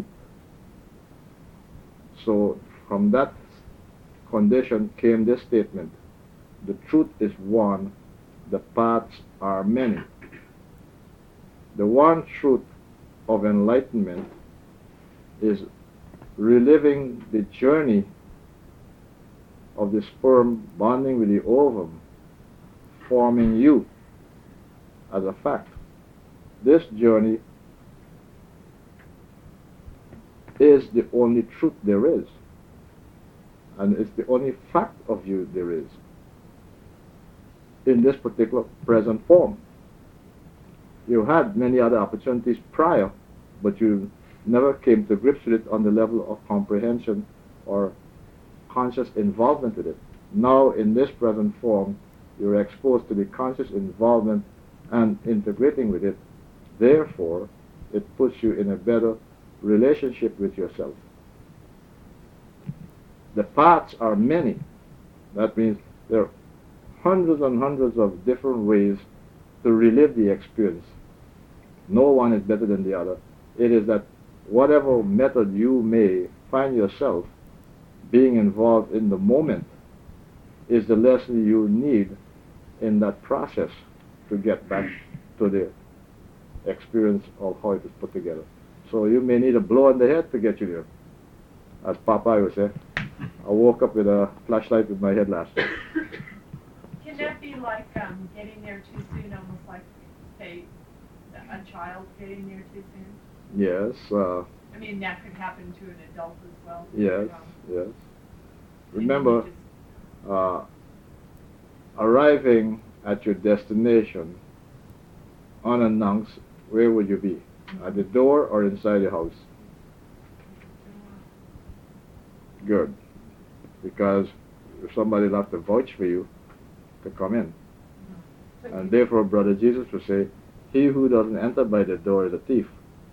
So from that condition came this statement: the truth is one, the paths are many. The one truth of enlightenment is reliving the journey of the sperm bonding with the ovum, forming you as a fact. This journey is the only truth there is, and it's the only fact of you there is in this particular present form. You had many other opportunities prior, but you never came to grips with it on the level of comprehension or conscious involvement with it. Now, in this present form, you're exposed to the conscious involvement and integrating with it. Therefore, it puts you in a better relationship with yourself. The paths are many. That means there are hundreds and hundreds of different ways to relive the experience. No one is better than the other. It is that whatever method you may find yourself being involved in the moment is the lesson you need in that process to get back to the experience of how it is put together. So you may need a blow on the head to get you there. As Popeye would say, I woke up with a flashlight with my head last night. Can that be like um, getting there too soon, almost like, say, a child getting there too soon? Yes. Uh, I mean, that could happen to an adult as well. yes, Um, yes. and Remember, you just- uh, arriving at your destination unannounced, where would you be? At the door or inside the house? Good. Because if somebody will have to vouch for you to come in. And therefore, Brother Jesus would say, he who doesn't enter by the door is a thief.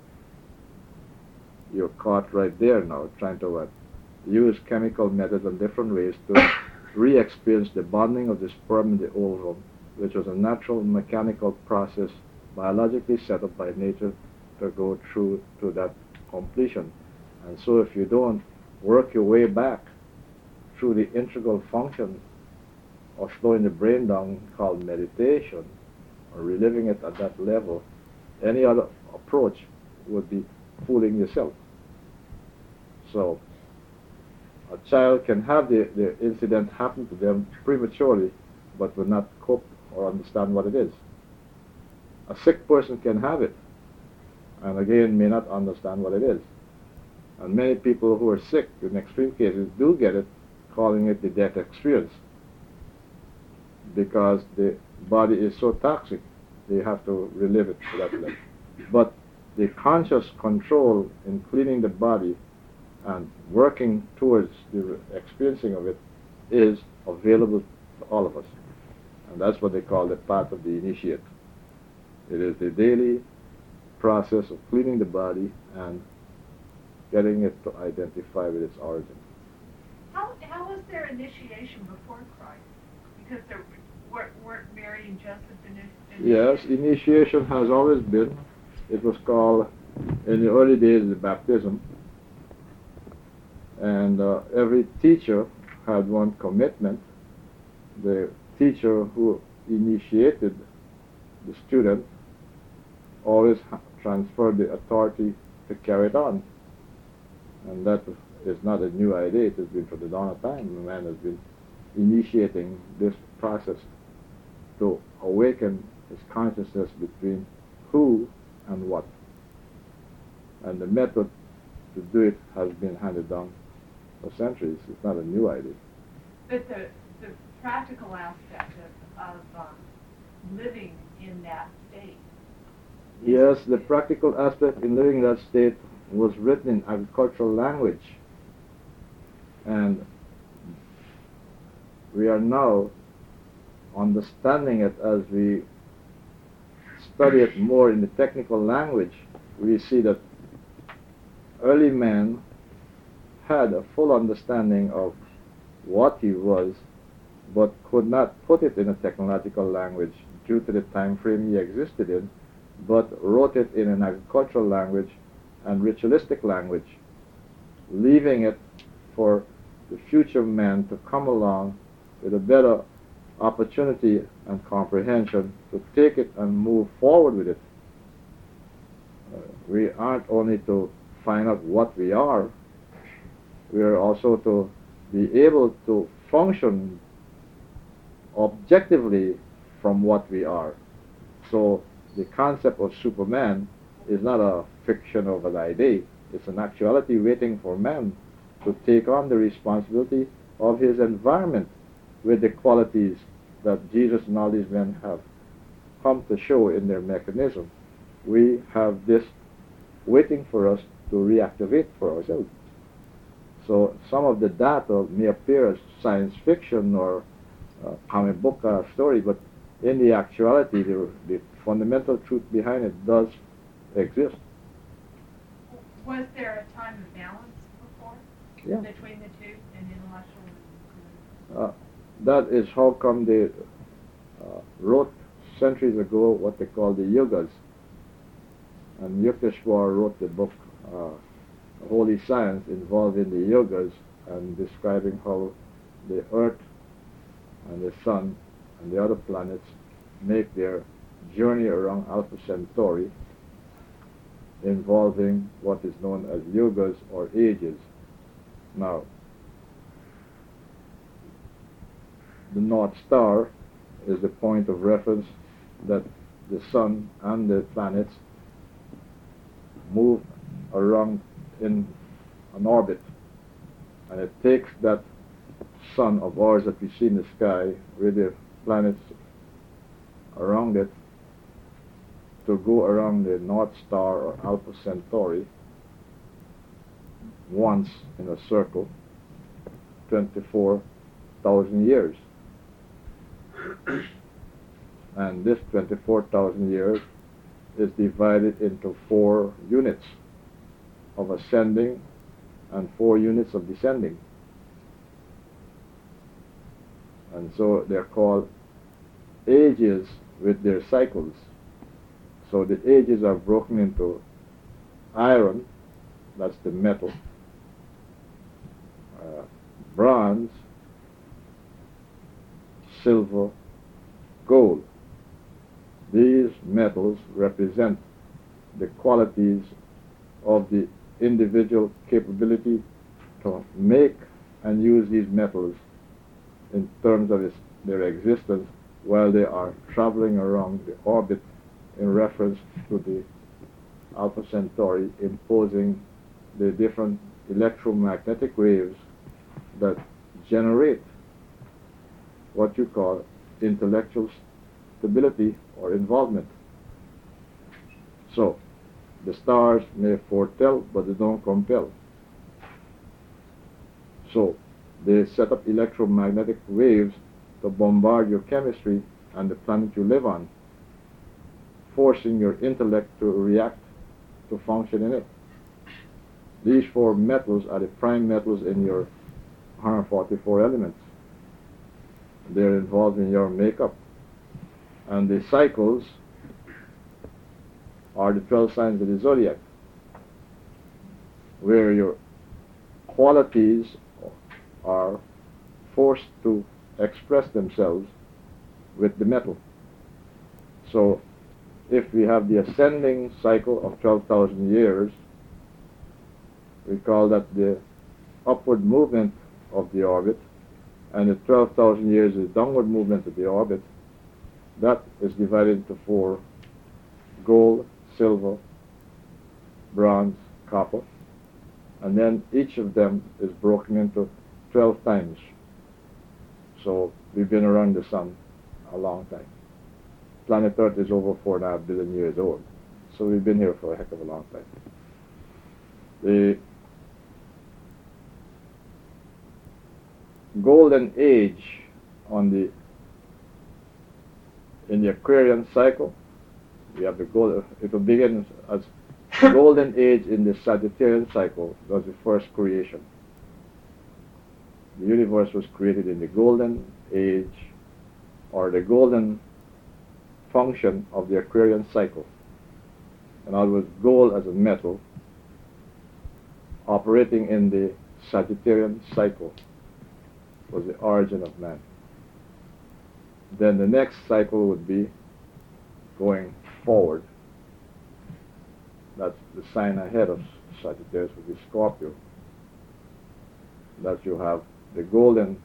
You're caught right there now, trying to what? Use chemical methods and different ways to re-experience the bonding of the sperm and the ovum, which was a natural mechanical process biologically set up by nature to go through to that completion. And so if you don't work your way back through the integral function of slowing the brain down called meditation, or reliving it at that level, any other approach would be fooling yourself. So a child can have the, the incident happen to them prematurely, but will not cope or understand what it is. A sick person can have it, and again may not understand what it is. And many people who are sick, in extreme cases, do get it, calling it the death experience, because the body is so toxic, they have to relive it to that level. But the conscious control in cleaning the body and working towards the experiencing of it is available to all of us. And that's what they call the path of the initiate. It is the daily process of cleaning the body and getting it to identify with its origin. How, how was their initiation before Christ? Because there weren't, weren't Mary and Joseph initiated? Yes, initiation has always been. It was called, in the early days, the baptism. And uh, every teacher had one commitment. The teacher who initiated the student always ha- transferred the authority to carry it on. And that is not a new idea. It has been from the dawn of time. Man has been initiating this process to awaken his consciousness between who and what. And the method to do it has been handed down for centuries. It's not a new idea. But the, the practical aspect of, of um, living in that state. Yes, the practical aspect in living that state was written in agricultural language. And we are now understanding it as we study it more in the technical language. We see that early man had a full understanding of what he was, but could not put it in a technological language due to the time frame he existed in, but wrote it in an agricultural language and ritualistic language, leaving it for the future man to come along with a better opportunity and comprehension to take it and move forward with it. Uh, we aren't only to find out what we are, we are also to be able to function objectively from what we are. So the concept of Superman is not a fiction of an idea. It's an actuality waiting for man to take on the responsibility of his environment with the qualities that Jesus and all these men have come to show in their mechanism. We have this waiting for us to reactivate for ourselves. So some of the data may appear as science fiction or uh, comic book uh, story, but in the actuality, the, the fundamental truth behind it does exist. Was there a time of balance before? Yeah. Between the two, an intellectual and Uh, that is how come they uh, wrote centuries ago what they call the Yugas. And Yukteswar wrote the book uh, Holy Science involving the Yugas and describing how the Earth and the Sun and the other planets make their journey around Alpha Centauri, involving what is known as yugas or ages. Now, the North Star is the point of reference that the Sun and the planets move around in an orbit, and it takes that Sun of ours that we see in the sky with the planets around it to go around the North Star or Alpha Centauri once in a circle, twenty-four thousand years. And this twenty-four thousand years is divided into four units of ascending and four units of descending. And so they're called ages with their cycles. So the ages are broken into iron, that's the metal, uh, bronze, silver, gold. These metals represent the qualities of the individual capability to make and use these metals in terms of its, their existence while they are traveling around the orbit in reference to the Alpha Centauri, imposing the different electromagnetic waves that generate what you call intellectual stability or involvement. So, the stars may foretell, but they don't compel. So, they set up electromagnetic waves to bombard your chemistry and the planet you live on, forcing your intellect to react to function in it. These four metals are the prime metals in your one hundred forty-four elements. They're involved in your makeup. And the cycles are the twelve signs of the zodiac, where your qualities are forced to express themselves with the metal. So if we have the ascending cycle of twelve thousand years, we call that the upward movement of the orbit, and the twelve thousand years is downward movement of the orbit. That is divided into four: gold, silver, bronze, copper, and then each of them is broken into twelve times. So we've been around the sun a long time. Planet Earth is over four and a half billion years old, so we've been here for a heck of a long time. The golden age on the in the Aquarian cycle, we have the gold. It will begin as golden age in the Sagittarian cycle. Was the first creation. The universe was created in the golden age, or the golden function of the Aquarian cycle. In other words, gold as a metal operating in the Sagittarian cycle was the origin of man. Then the next cycle would be going forward. That's the sign ahead of Sagittarius would be Scorpio. That you have the golden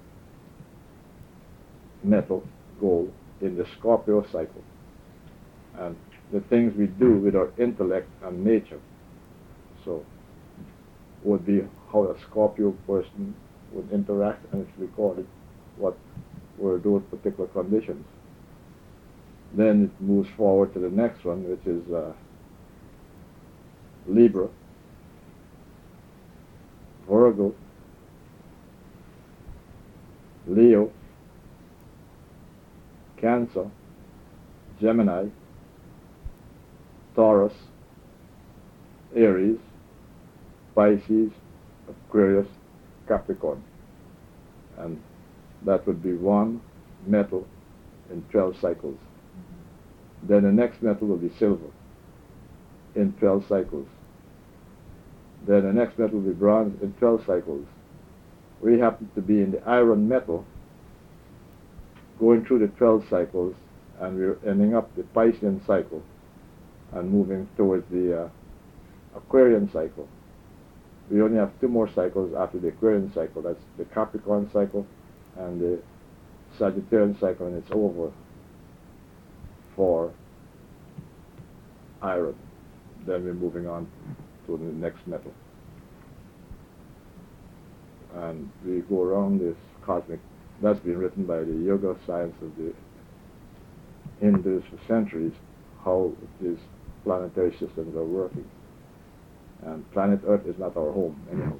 metal, gold, in the Scorpio cycle. And the things we do with our intellect and nature. So would be how a Scorpio person would interact, and it's recorded what were those particular conditions. Then it moves forward to the next one, which is uh, Libra, Virgo, Leo, Cancer, Gemini, Taurus, Aries, Pisces, Aquarius, Capricorn. And that would be one metal in twelve cycles. Then the next metal will be silver in twelve cycles. Then the next metal will be bronze in twelve cycles. We happen to be in the iron metal, going through the twelve cycles, and we're ending up the Piscean cycle and moving towards the uh, Aquarian cycle. We only have two more cycles after the Aquarian cycle. That's the Capricorn cycle and the Sagittarian cycle, and it's over for iron. Then we're moving on to the next metal. And we go around this cosmic. That's been written by the yoga science of the Hindus for centuries, how these planetary systems are working. And planet Earth is not our home anyhow.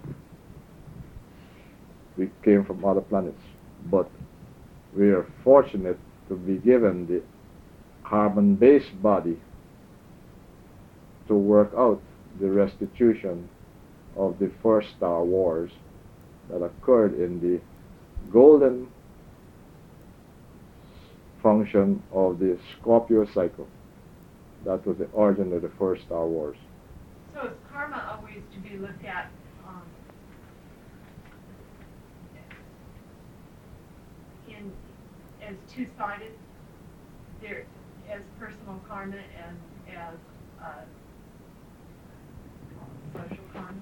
We came from other planets, but we are fortunate to be given the carbon-based body to work out the restitution of the first Star Wars that occurred in the golden function of the Scorpio cycle. That was the origin of the first Star Wars. So is karma always to be looked at um, in as two-sided, there as personal karma and as uh, social karma?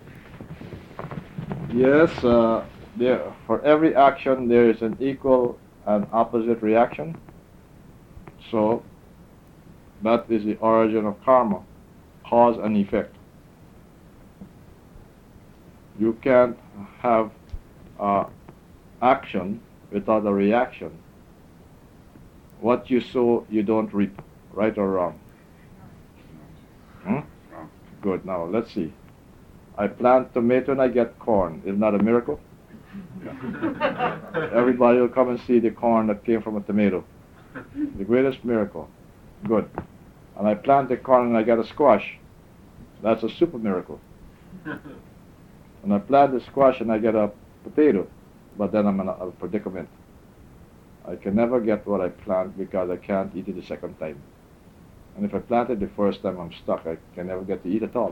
Yes, uh, there, for every action there is an equal and opposite reaction. So that is the origin of karma, cause and effect. You can't have uh, action without a reaction. What you sow, you don't reap, right or wrong? Hmm? Good, now let's see. I plant tomato and I get corn. Isn't that a miracle? Everybody will come and see the corn that came from a tomato. The greatest miracle. Good. And I plant the corn and I get a squash. That's a super miracle. And I plant the squash and I get a potato. But then I'm in a, a predicament. I can never get what I plant because I can't eat it the second time. And if I plant it the first time, I'm stuck. I can never get to eat at all.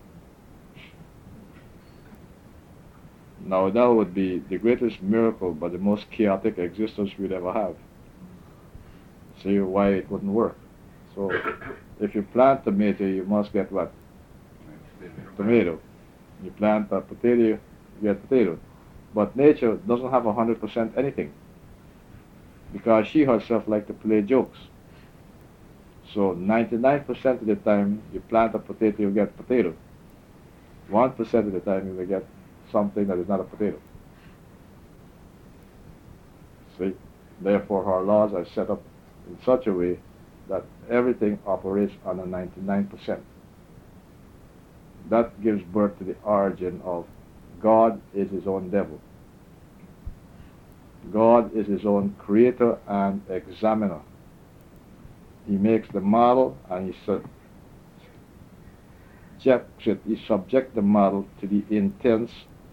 Now that would be the greatest miracle, but the most chaotic existence we'd ever have. See why it wouldn't work. So if you plant tomato, you must get what? Tomato. You plant a potato, you get potato. But nature doesn't have one hundred percent anything, because she herself likes to play jokes. So ninety-nine percent of the time you plant a potato, you get potato. one percent of the time you will get something that is not a potato. See? Therefore, our laws are set up in such a way that everything operates on a ninety-nine percent. That gives birth to the origin of God is his own devil. God is his own creator and examiner. He makes the model and he subjects it, he subjects the model to the intense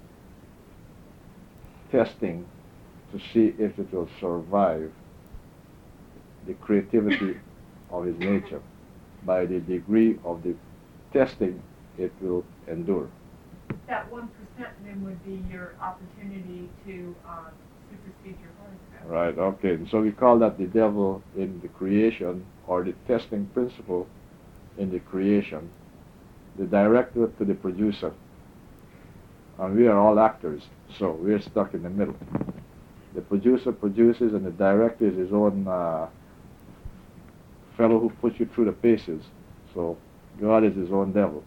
testing to see if it will survive the creativity of his nature. By the degree of the testing it will endure. That one percent then would be your opportunity to um, supersede your horoscope. Right, okay. So we call that the devil in the creation, or the testing principle in the creation, the director to the producer. And we are all actors, so we're stuck in the middle. The producer produces and the director is his own uh, fellow who puts you through the paces. So God is his own devil.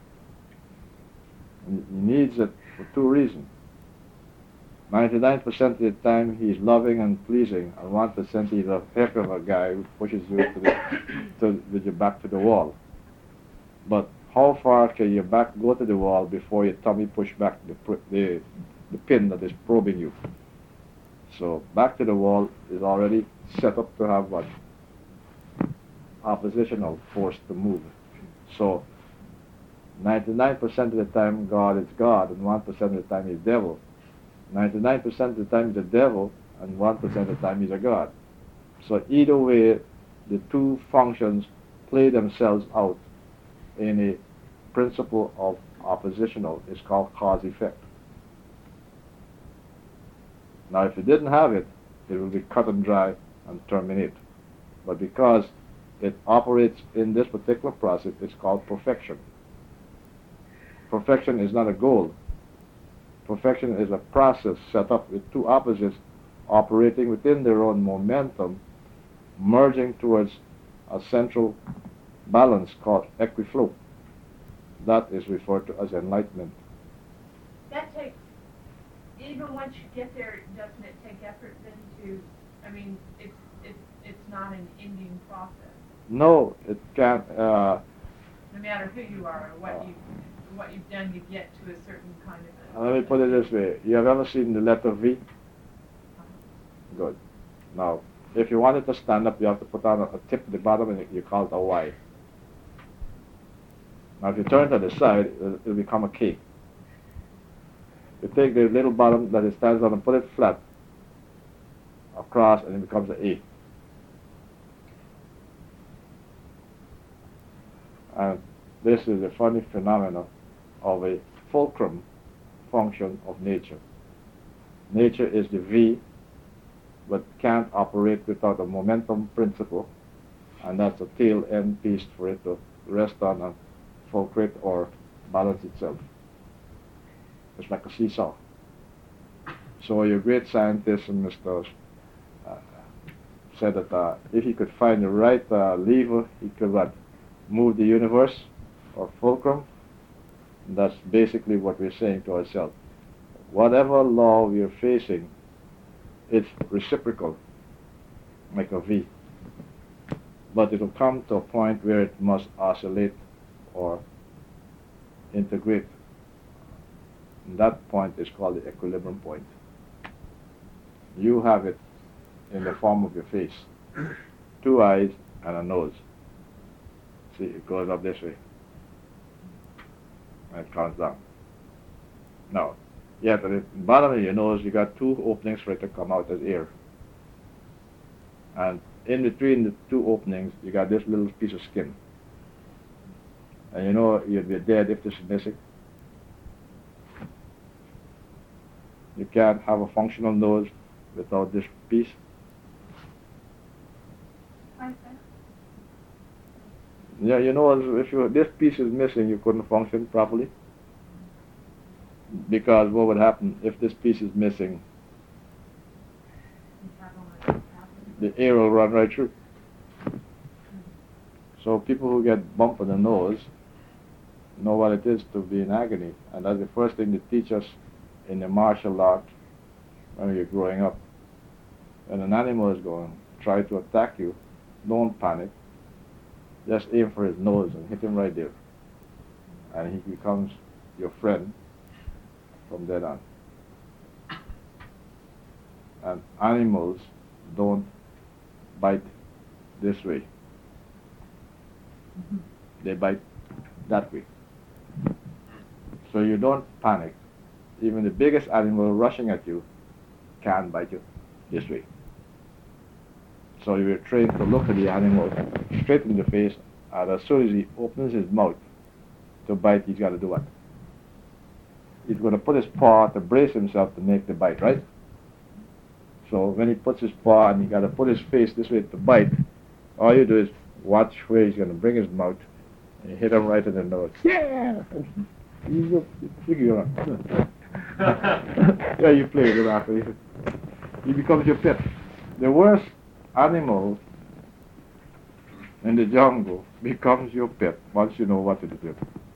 And he needs it for two reasons. ninety-nine percent of the time he's loving and pleasing, and one percent he's a heck of a guy who pushes you to the, to, with your back to the wall. But how far can your back go to the wall before your tummy push back the, the, the pin that is probing you? So back to the wall is already set up to have what? Oppositional force to move. So ninety-nine percent of the time God is God, and one percent of the time he's devil. ninety-nine percent of the time he's a devil, and one percent of the time he's a God. So either way, the two functions play themselves out in a principle of oppositional. It's called cause-effect. Now if you didn't have it, it will be cut and dry and terminate. But because it operates in this particular process, it's called perfection. Perfection is not a goal. Perfection is a process set up with two opposites operating within their own momentum, merging towards a central balance called equiflow. That is referred to as enlightenment. That takes, even once you get there, doesn't it take effort then to, I mean, it's it's it's not an ending process. No, it can't. Uh, no matter who you are or what uh, you what you've done to get to a certain kind of a... Let me put it this way. You have ever seen the letter V? Good. Now, if you want it to stand up, you have to put on a, a tip at the bottom and you call it a Y. Now, if you turn to the side, it'll, it'll become a K. You take the little bottom that it stands on and put it flat across, and it becomes an A. And this is a funny phenomenon of a fulcrum function of nature. Nature is the V, but can't operate without a momentum principle, and that's a tail end piece for it to rest on and fulcrate or balance itself. It's like a seesaw. So your great scientist, Mister Uh, said that uh, if he could find the right uh, lever, he could what? Move the universe or fulcrum. And that's basically what we're saying to ourselves. Whatever law we're facing, it's reciprocal, like a V. But it will come to a point where it must oscillate or integrate. And that point is called the equilibrium point. You have it in the form of your face. Two eyes and a nose. See, it goes up this way. And it comes down. Now, yeah, at the bottom of your nose, you got two openings for it to come out as air. And in between the two openings, you got this little piece of skin. And you know you'd be dead if this is missing. You can't have a functional nose without this piece. Why is that? Yeah, you know, if you, this piece is missing, you couldn't function properly. Because what would happen if this piece is missing? The air will run right through. So people who get bumped in the nose know what it is to be in agony. And that's the first thing they teach us in the martial art when you're growing up. When an animal is going to try to attack you, don't panic. Just aim for his nose and hit him right there. And he becomes your friend from then on. And animals don't bite this way. They bite that way. So you don't panic. Even the biggest animal rushing at you can bite you this way. So you're trained to look at the animal straight in the face, and as soon as he opens his mouth to bite, he's got to do what? He's going to put his paw to brace himself to make the bite, right? So when he puts his paw and he got to put his face this way to bite, all you do is watch where he's going to bring his mouth and you hit him right in the nose. Yeah! You figure out. Yeah, you play with him after. He becomes your pet. The worst animal in the jungle becomes your pet once you know what to do.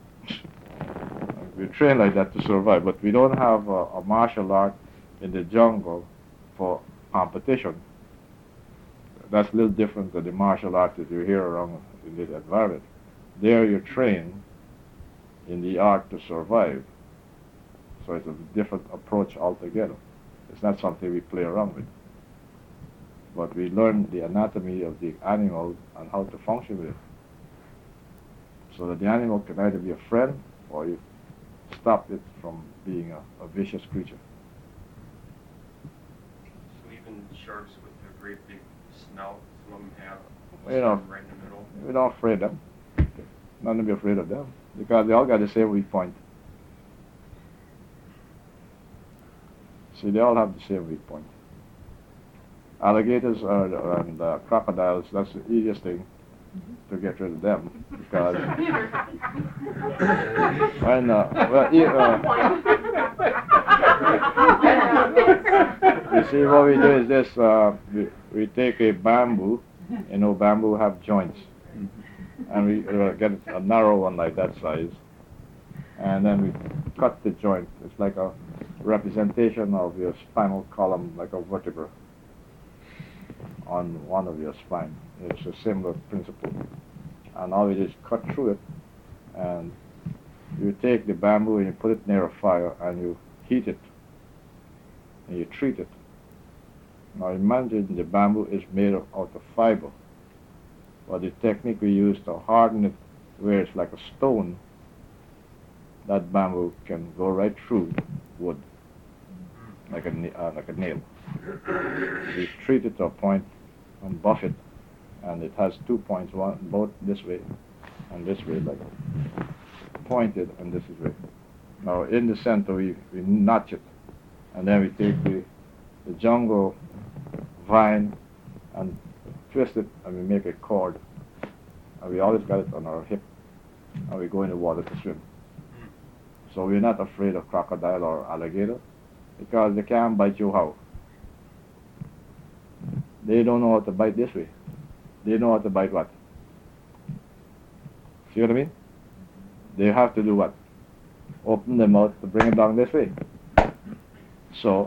We train like that to survive, but we don't have a, a martial art in the jungle for competition. That's a little different than the martial art that you hear around in this environment. There you're trained in the art to survive. So it's a different approach altogether. It's not something we play around with. But we learn the anatomy of the animal and how to function with it. So that the animal can either be a friend or you stop it from being a, a vicious creature. So even sharks with their great big snout, some of them have You know, right in the middle. we're not afraid of them. Not to be afraid of them. Because they all got the same weak point. See, they all have the same weak point. Alligators are, and uh, crocodiles, that's the easiest thing to get rid of them. Because when, uh, well, e- uh, you see, what we do is this, uh, we, we take a bamboo, you know, bamboo have joints. And we uh, get a narrow one like that size. And then we cut the joint. It's like a representation of your spinal column, like a vertebra on one of your spine. It's a similar principle. And all we do is cut through it, and you take the bamboo and you put it near a fire and you heat it, and you treat it. Now imagine the bamboo is made out of fiber. But the technique we use to harden it where it's like a stone, that bamboo can go right through wood, like a, uh, like a nail. We treat it to a point and buff it, and it has two points, one both this way and this way, like pointed, and this is way. Now in the center we, we notch it, and then we take the, the jungle vine and twist it, and we make a cord, and we always got it on our hip, and we go in the water to swim. So we're not afraid of crocodile or alligator, because they can't bite you how? They don't know how to bite this way. They know how to bite what? See what I mean? They have to do what? Open their mouth to bring it down this way. So,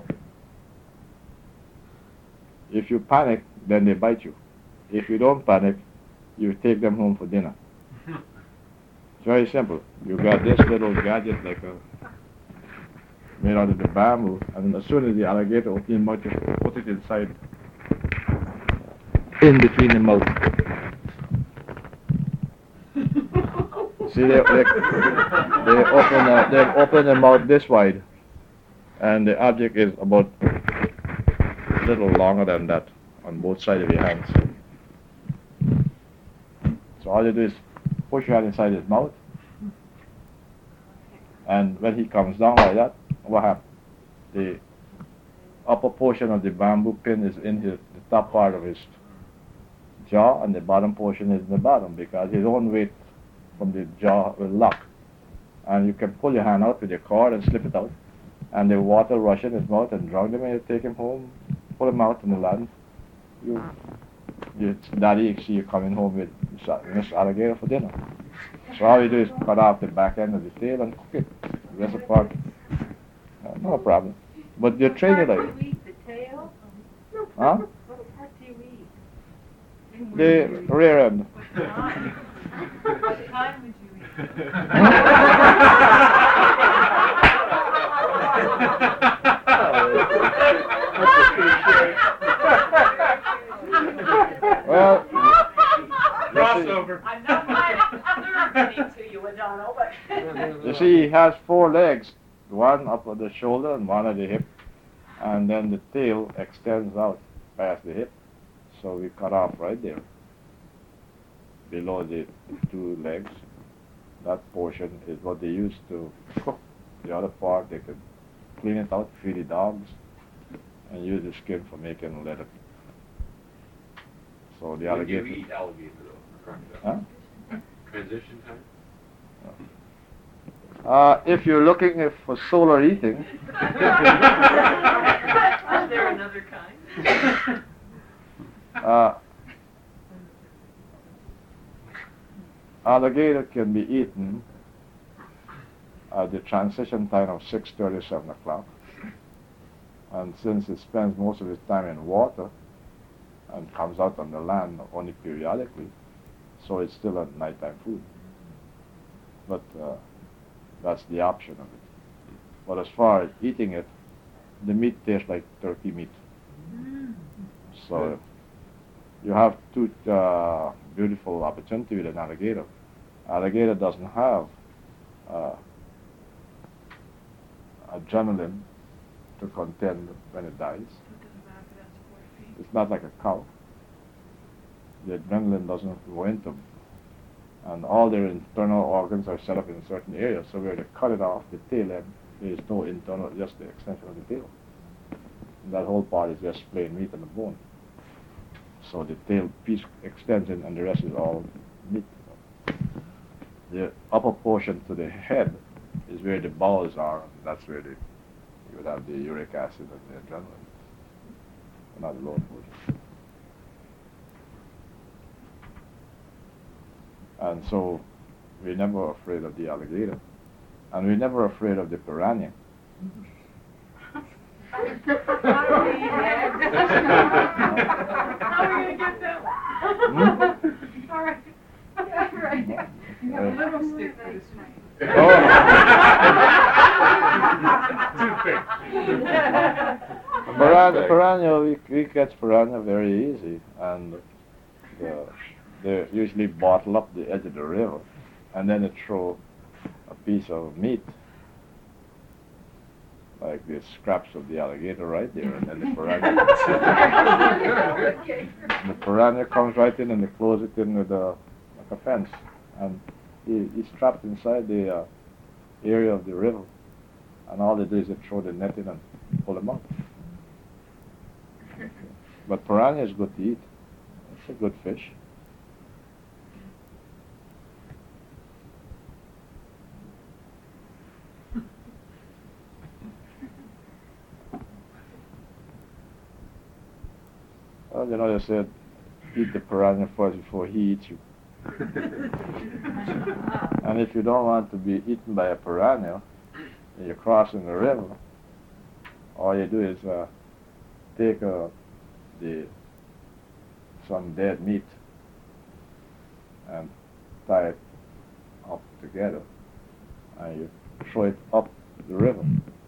if you panic, then they bite you. If you don't panic, you take them home for dinner. It's very simple. You got this little gadget like a made out of the bamboo, and as soon as the alligator opens his mouth, you put it inside, in between the mouth. See, they, they, they open uh, they open the mouth this wide, and the object is about a little longer than that on both sides of your hands. So all you do is push your hand inside his mouth, and when he comes down like that, what happens? The upper portion of the bamboo pin is in his, the top part of his jaw, and the bottom portion is in the bottom because his own weight from the jaw will lock. And you can pull your hand out with your cord and slip it out, and the water rush in his mouth and drown him, and you take him home, pull him out in the land. You, your daddy see you coming home with Miss Alligator for dinner. So all you do is cut off the back end of the tail and cook it. The rest of the part, uh, no problem. But you train it like. What part do you eat? The tail? Huh? What part do you eat? The rear end. What time? What time would you eat? Well, Crossover. I'm not listening to you, Adano, but. you see, he has four legs, one up at the shoulder and one at the hip, and then the tail extends out past the hip. So we cut off right there, below the two legs. That portion is what they use to cook. The other part, they could clean it out, feed the dogs, and use the skin for making leather. So the alligator. When do you eat alligator though? Crocodile? Huh? Transition time? Uh, if you're looking if for solar eating, Is there another kind? uh, alligator can be eaten at the transition time of six thirty, seven o'clock. And since it spends most of its time in water and comes out on the land only periodically, so it's still a nighttime food. But uh, that's the option of it. But as far as eating it, the meat tastes like turkey meat. So you have two uh, beautiful opportunity with an alligator. Alligator doesn't have uh, adrenaline to contend when it dies. It's not like a cow. The adrenaline doesn't go into them. And all their internal organs are set up in a certain area, so where they cut it off, the tail end, there is no internal, just the extension of the tail. And that whole part is just plain meat and the bone. So the tail piece extends in and the rest is all meat. The upper portion to the head is where the bowels are. That's where the, you would have the uric acid and the adrenaline, not the lower portion. And so we're never afraid of the alligator. And we're never afraid of the piranha. How are you going to get that one? Hmm? All right. Yeah, right. You have a little stick for this one. Oh. Piranha, piranha we, we catch piranha very easy, and the, they usually bottle up the edge of the river, and then they throw a piece of meat, like the scraps of the alligator right there, and then the piranha. The piranha comes right in, and they close it in with a, like a fence, and he, he's trapped inside the uh, area of the river, and all they do is they throw the net in and pull him out. But piranha is good to eat. It's a good fish. Well, you know, they said, eat the piranha first before he eats you. And if you don't want to be eaten by a piranha, and you're crossing the river, all you do is uh, take uh, the some dead meat and tie it up together, and you throw it up the river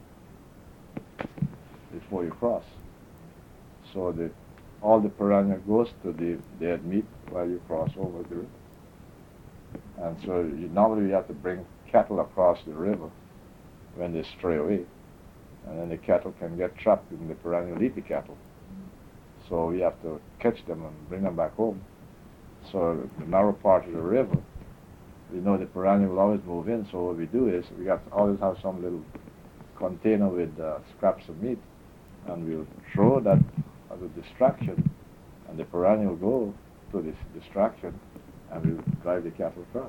before you cross. So the all the piranha goes to the dead meat while you cross over the river. And so you, normally you have to bring cattle across the river when they stray away, and then the cattle can get trapped in the piranha will eat the cattle. So we have to catch them and bring them back home. So the narrow part of the river, we know the piranha will always move in, so what we do is we have to always have some little container with uh, scraps of meat, and we'll throw that as a distraction, and the piranha will go to this distraction and will drive the cattle across.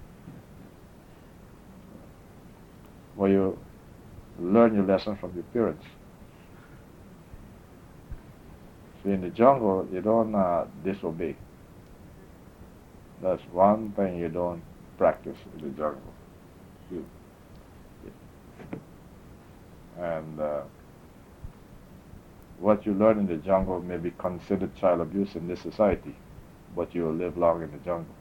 Where you learn your lesson from your parents. So in the jungle, you don't uh, disobey. That's one thing you don't practice in the jungle. You, and uh, what you learn in the jungle may be considered child abuse in this society, but you will live long in the jungle.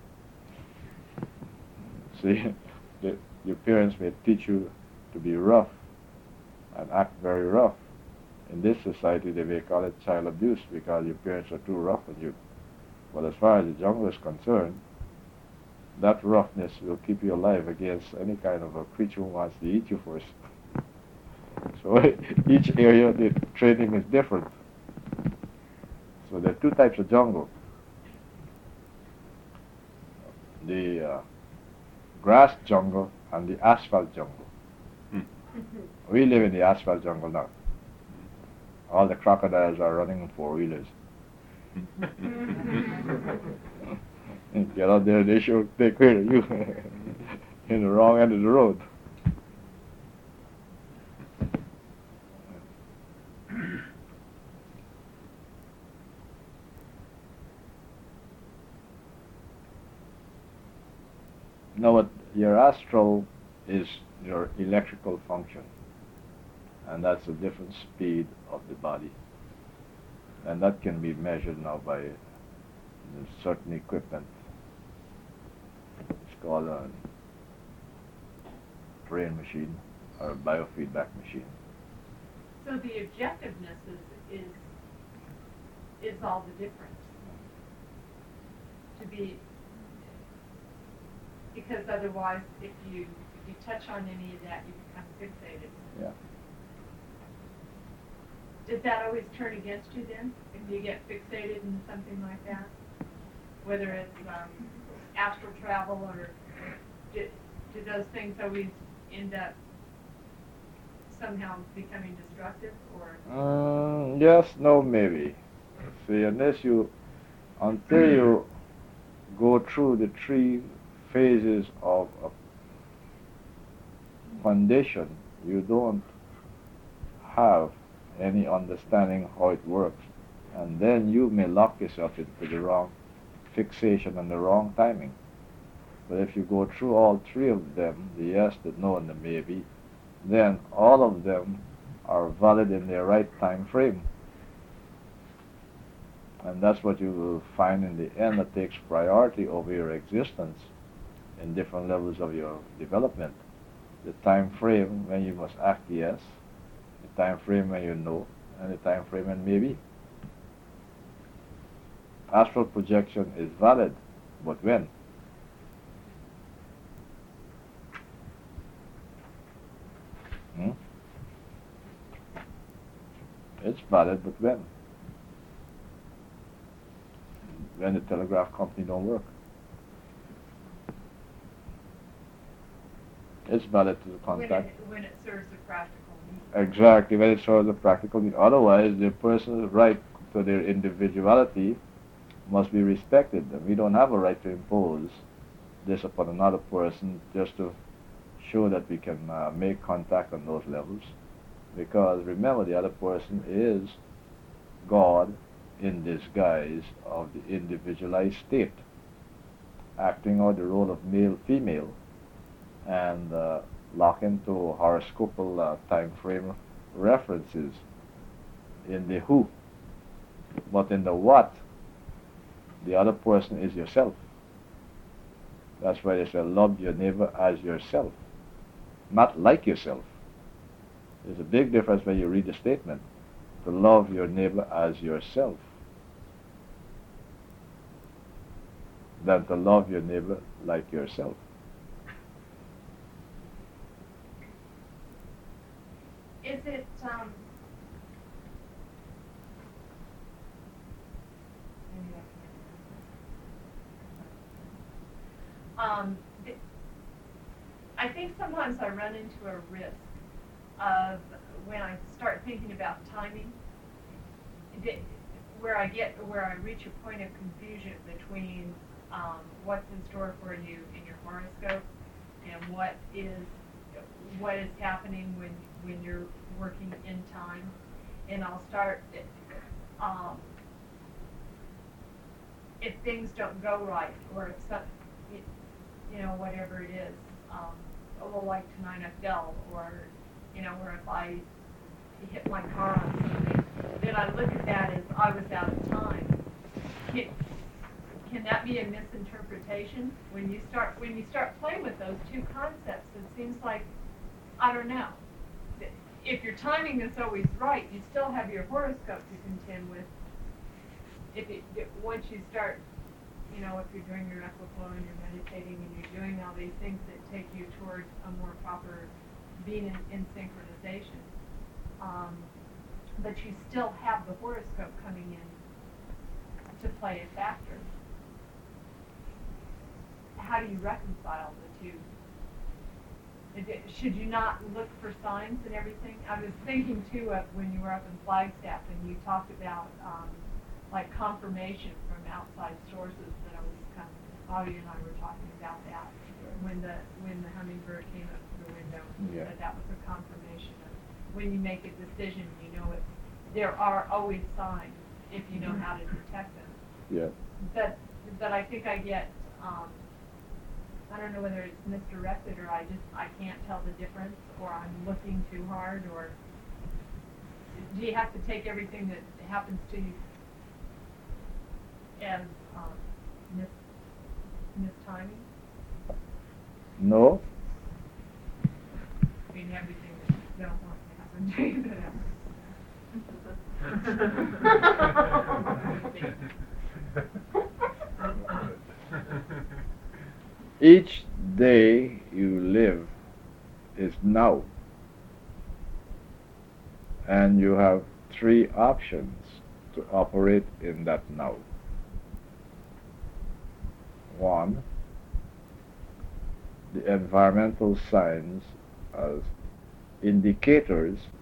See, the, your parents may teach you to be rough and act very rough. In this society, they may call it child abuse because your parents are too rough on you. But as far as the jungle is concerned, that roughness will keep you alive against any kind of a creature who wants to eat you first. So each area, the training is different. So there are two types of jungle. The uh, grass jungle and the asphalt jungle. Hmm. We live in the asphalt jungle now. All the crocodiles are running in four-wheelers. Get out there, they should take care of you in the wrong end of the road. Now, what your astral is your electrical function, and that's a different speed of the body, and that can be measured now by certain equipment. It's called a brain machine or a biofeedback machine. So the objectiveness is, is, is all the difference. To be, because otherwise if you, if you touch on any of that, you become fixated. Yeah. Does that always turn against you then, if you get fixated in something like that? Whether it's um, astral travel or do, do those things always end up somehow becoming destructive, or? Um, yes, no, maybe. See, unless you, until you go through the three phases of a condition, you don't have any understanding how it works, and then you may lock yourself into the wrong fixation and the wrong timing. But if you go through all three of them, the yes, the no, and the maybe, then all of them are valid in their right time frame. And that's what you will find in the end that takes priority over your existence in different levels of your development. The time frame when you must act yes, the time frame when you know, and the time frame when maybe. Astral projection is valid, but when? Hmm? It's valid, but when? When the telegraph company don't work. It's valid to the contact. When it, when it serves a practical need. Exactly, when it serves a practical need. Otherwise, the person's right to their individuality must be respected. And we don't have a right to impose this upon another person just to show that we can uh, make contact on those levels. Because remember, the other person is God in disguise of the individualized state, acting out the role of male-female, and uh, lock into horoscopal uh, time frame references in the who. But in the what, the other person is yourself. That's why they say love your neighbor as yourself, not like yourself. There's a big difference when you read the statement, to love your neighbor as yourself, than to love your neighbor like yourself. Is it, um, um, th- I think sometimes I run into a risk of when I start thinking about timing, th- where I get, where I reach a point of confusion between um, what's in store for you in your horoscope and what is, what is happening when, when you're working in time. And I'll start, um, if things don't go right, or if some, you know, whatever it is, um, well, like tonight I fell, or, you know, or if I hit my car on something, then I look at that as I was out of time. Can, can that be a misinterpretation? When you start, when you start playing with those two concepts, it seems like, I don't know. If your timing is always right, you still have your horoscope to contend with. If it, if, once you start, you know, if you're doing your equiflow and you're meditating and you're doing all these things that take you towards a more proper being in, in synchronization, um, but you still have the horoscope coming in to play a factor. How do you reconcile the two? Is it, should you not look for signs and everything? I was thinking too of when you were up in Flagstaff and you talked about um, like confirmation from outside sources that I was kind of, Bobby and I were talking about that when the when the hummingbird came up to the window. Yeah. That that was a confirmation of when you make a decision, you know it. There are always signs if you know how to detect them. Yeah. But but I think I get. Um, I don't know whether it's misdirected or I just, I can't tell the difference, or I'm looking too hard, or do you have to take everything that happens to you as um, mis, mistiming? No. I mean, everything that you don't want to happen to you that happens. Each day you live is now, and you have three options to operate in that now. One, the environmental signs as indicators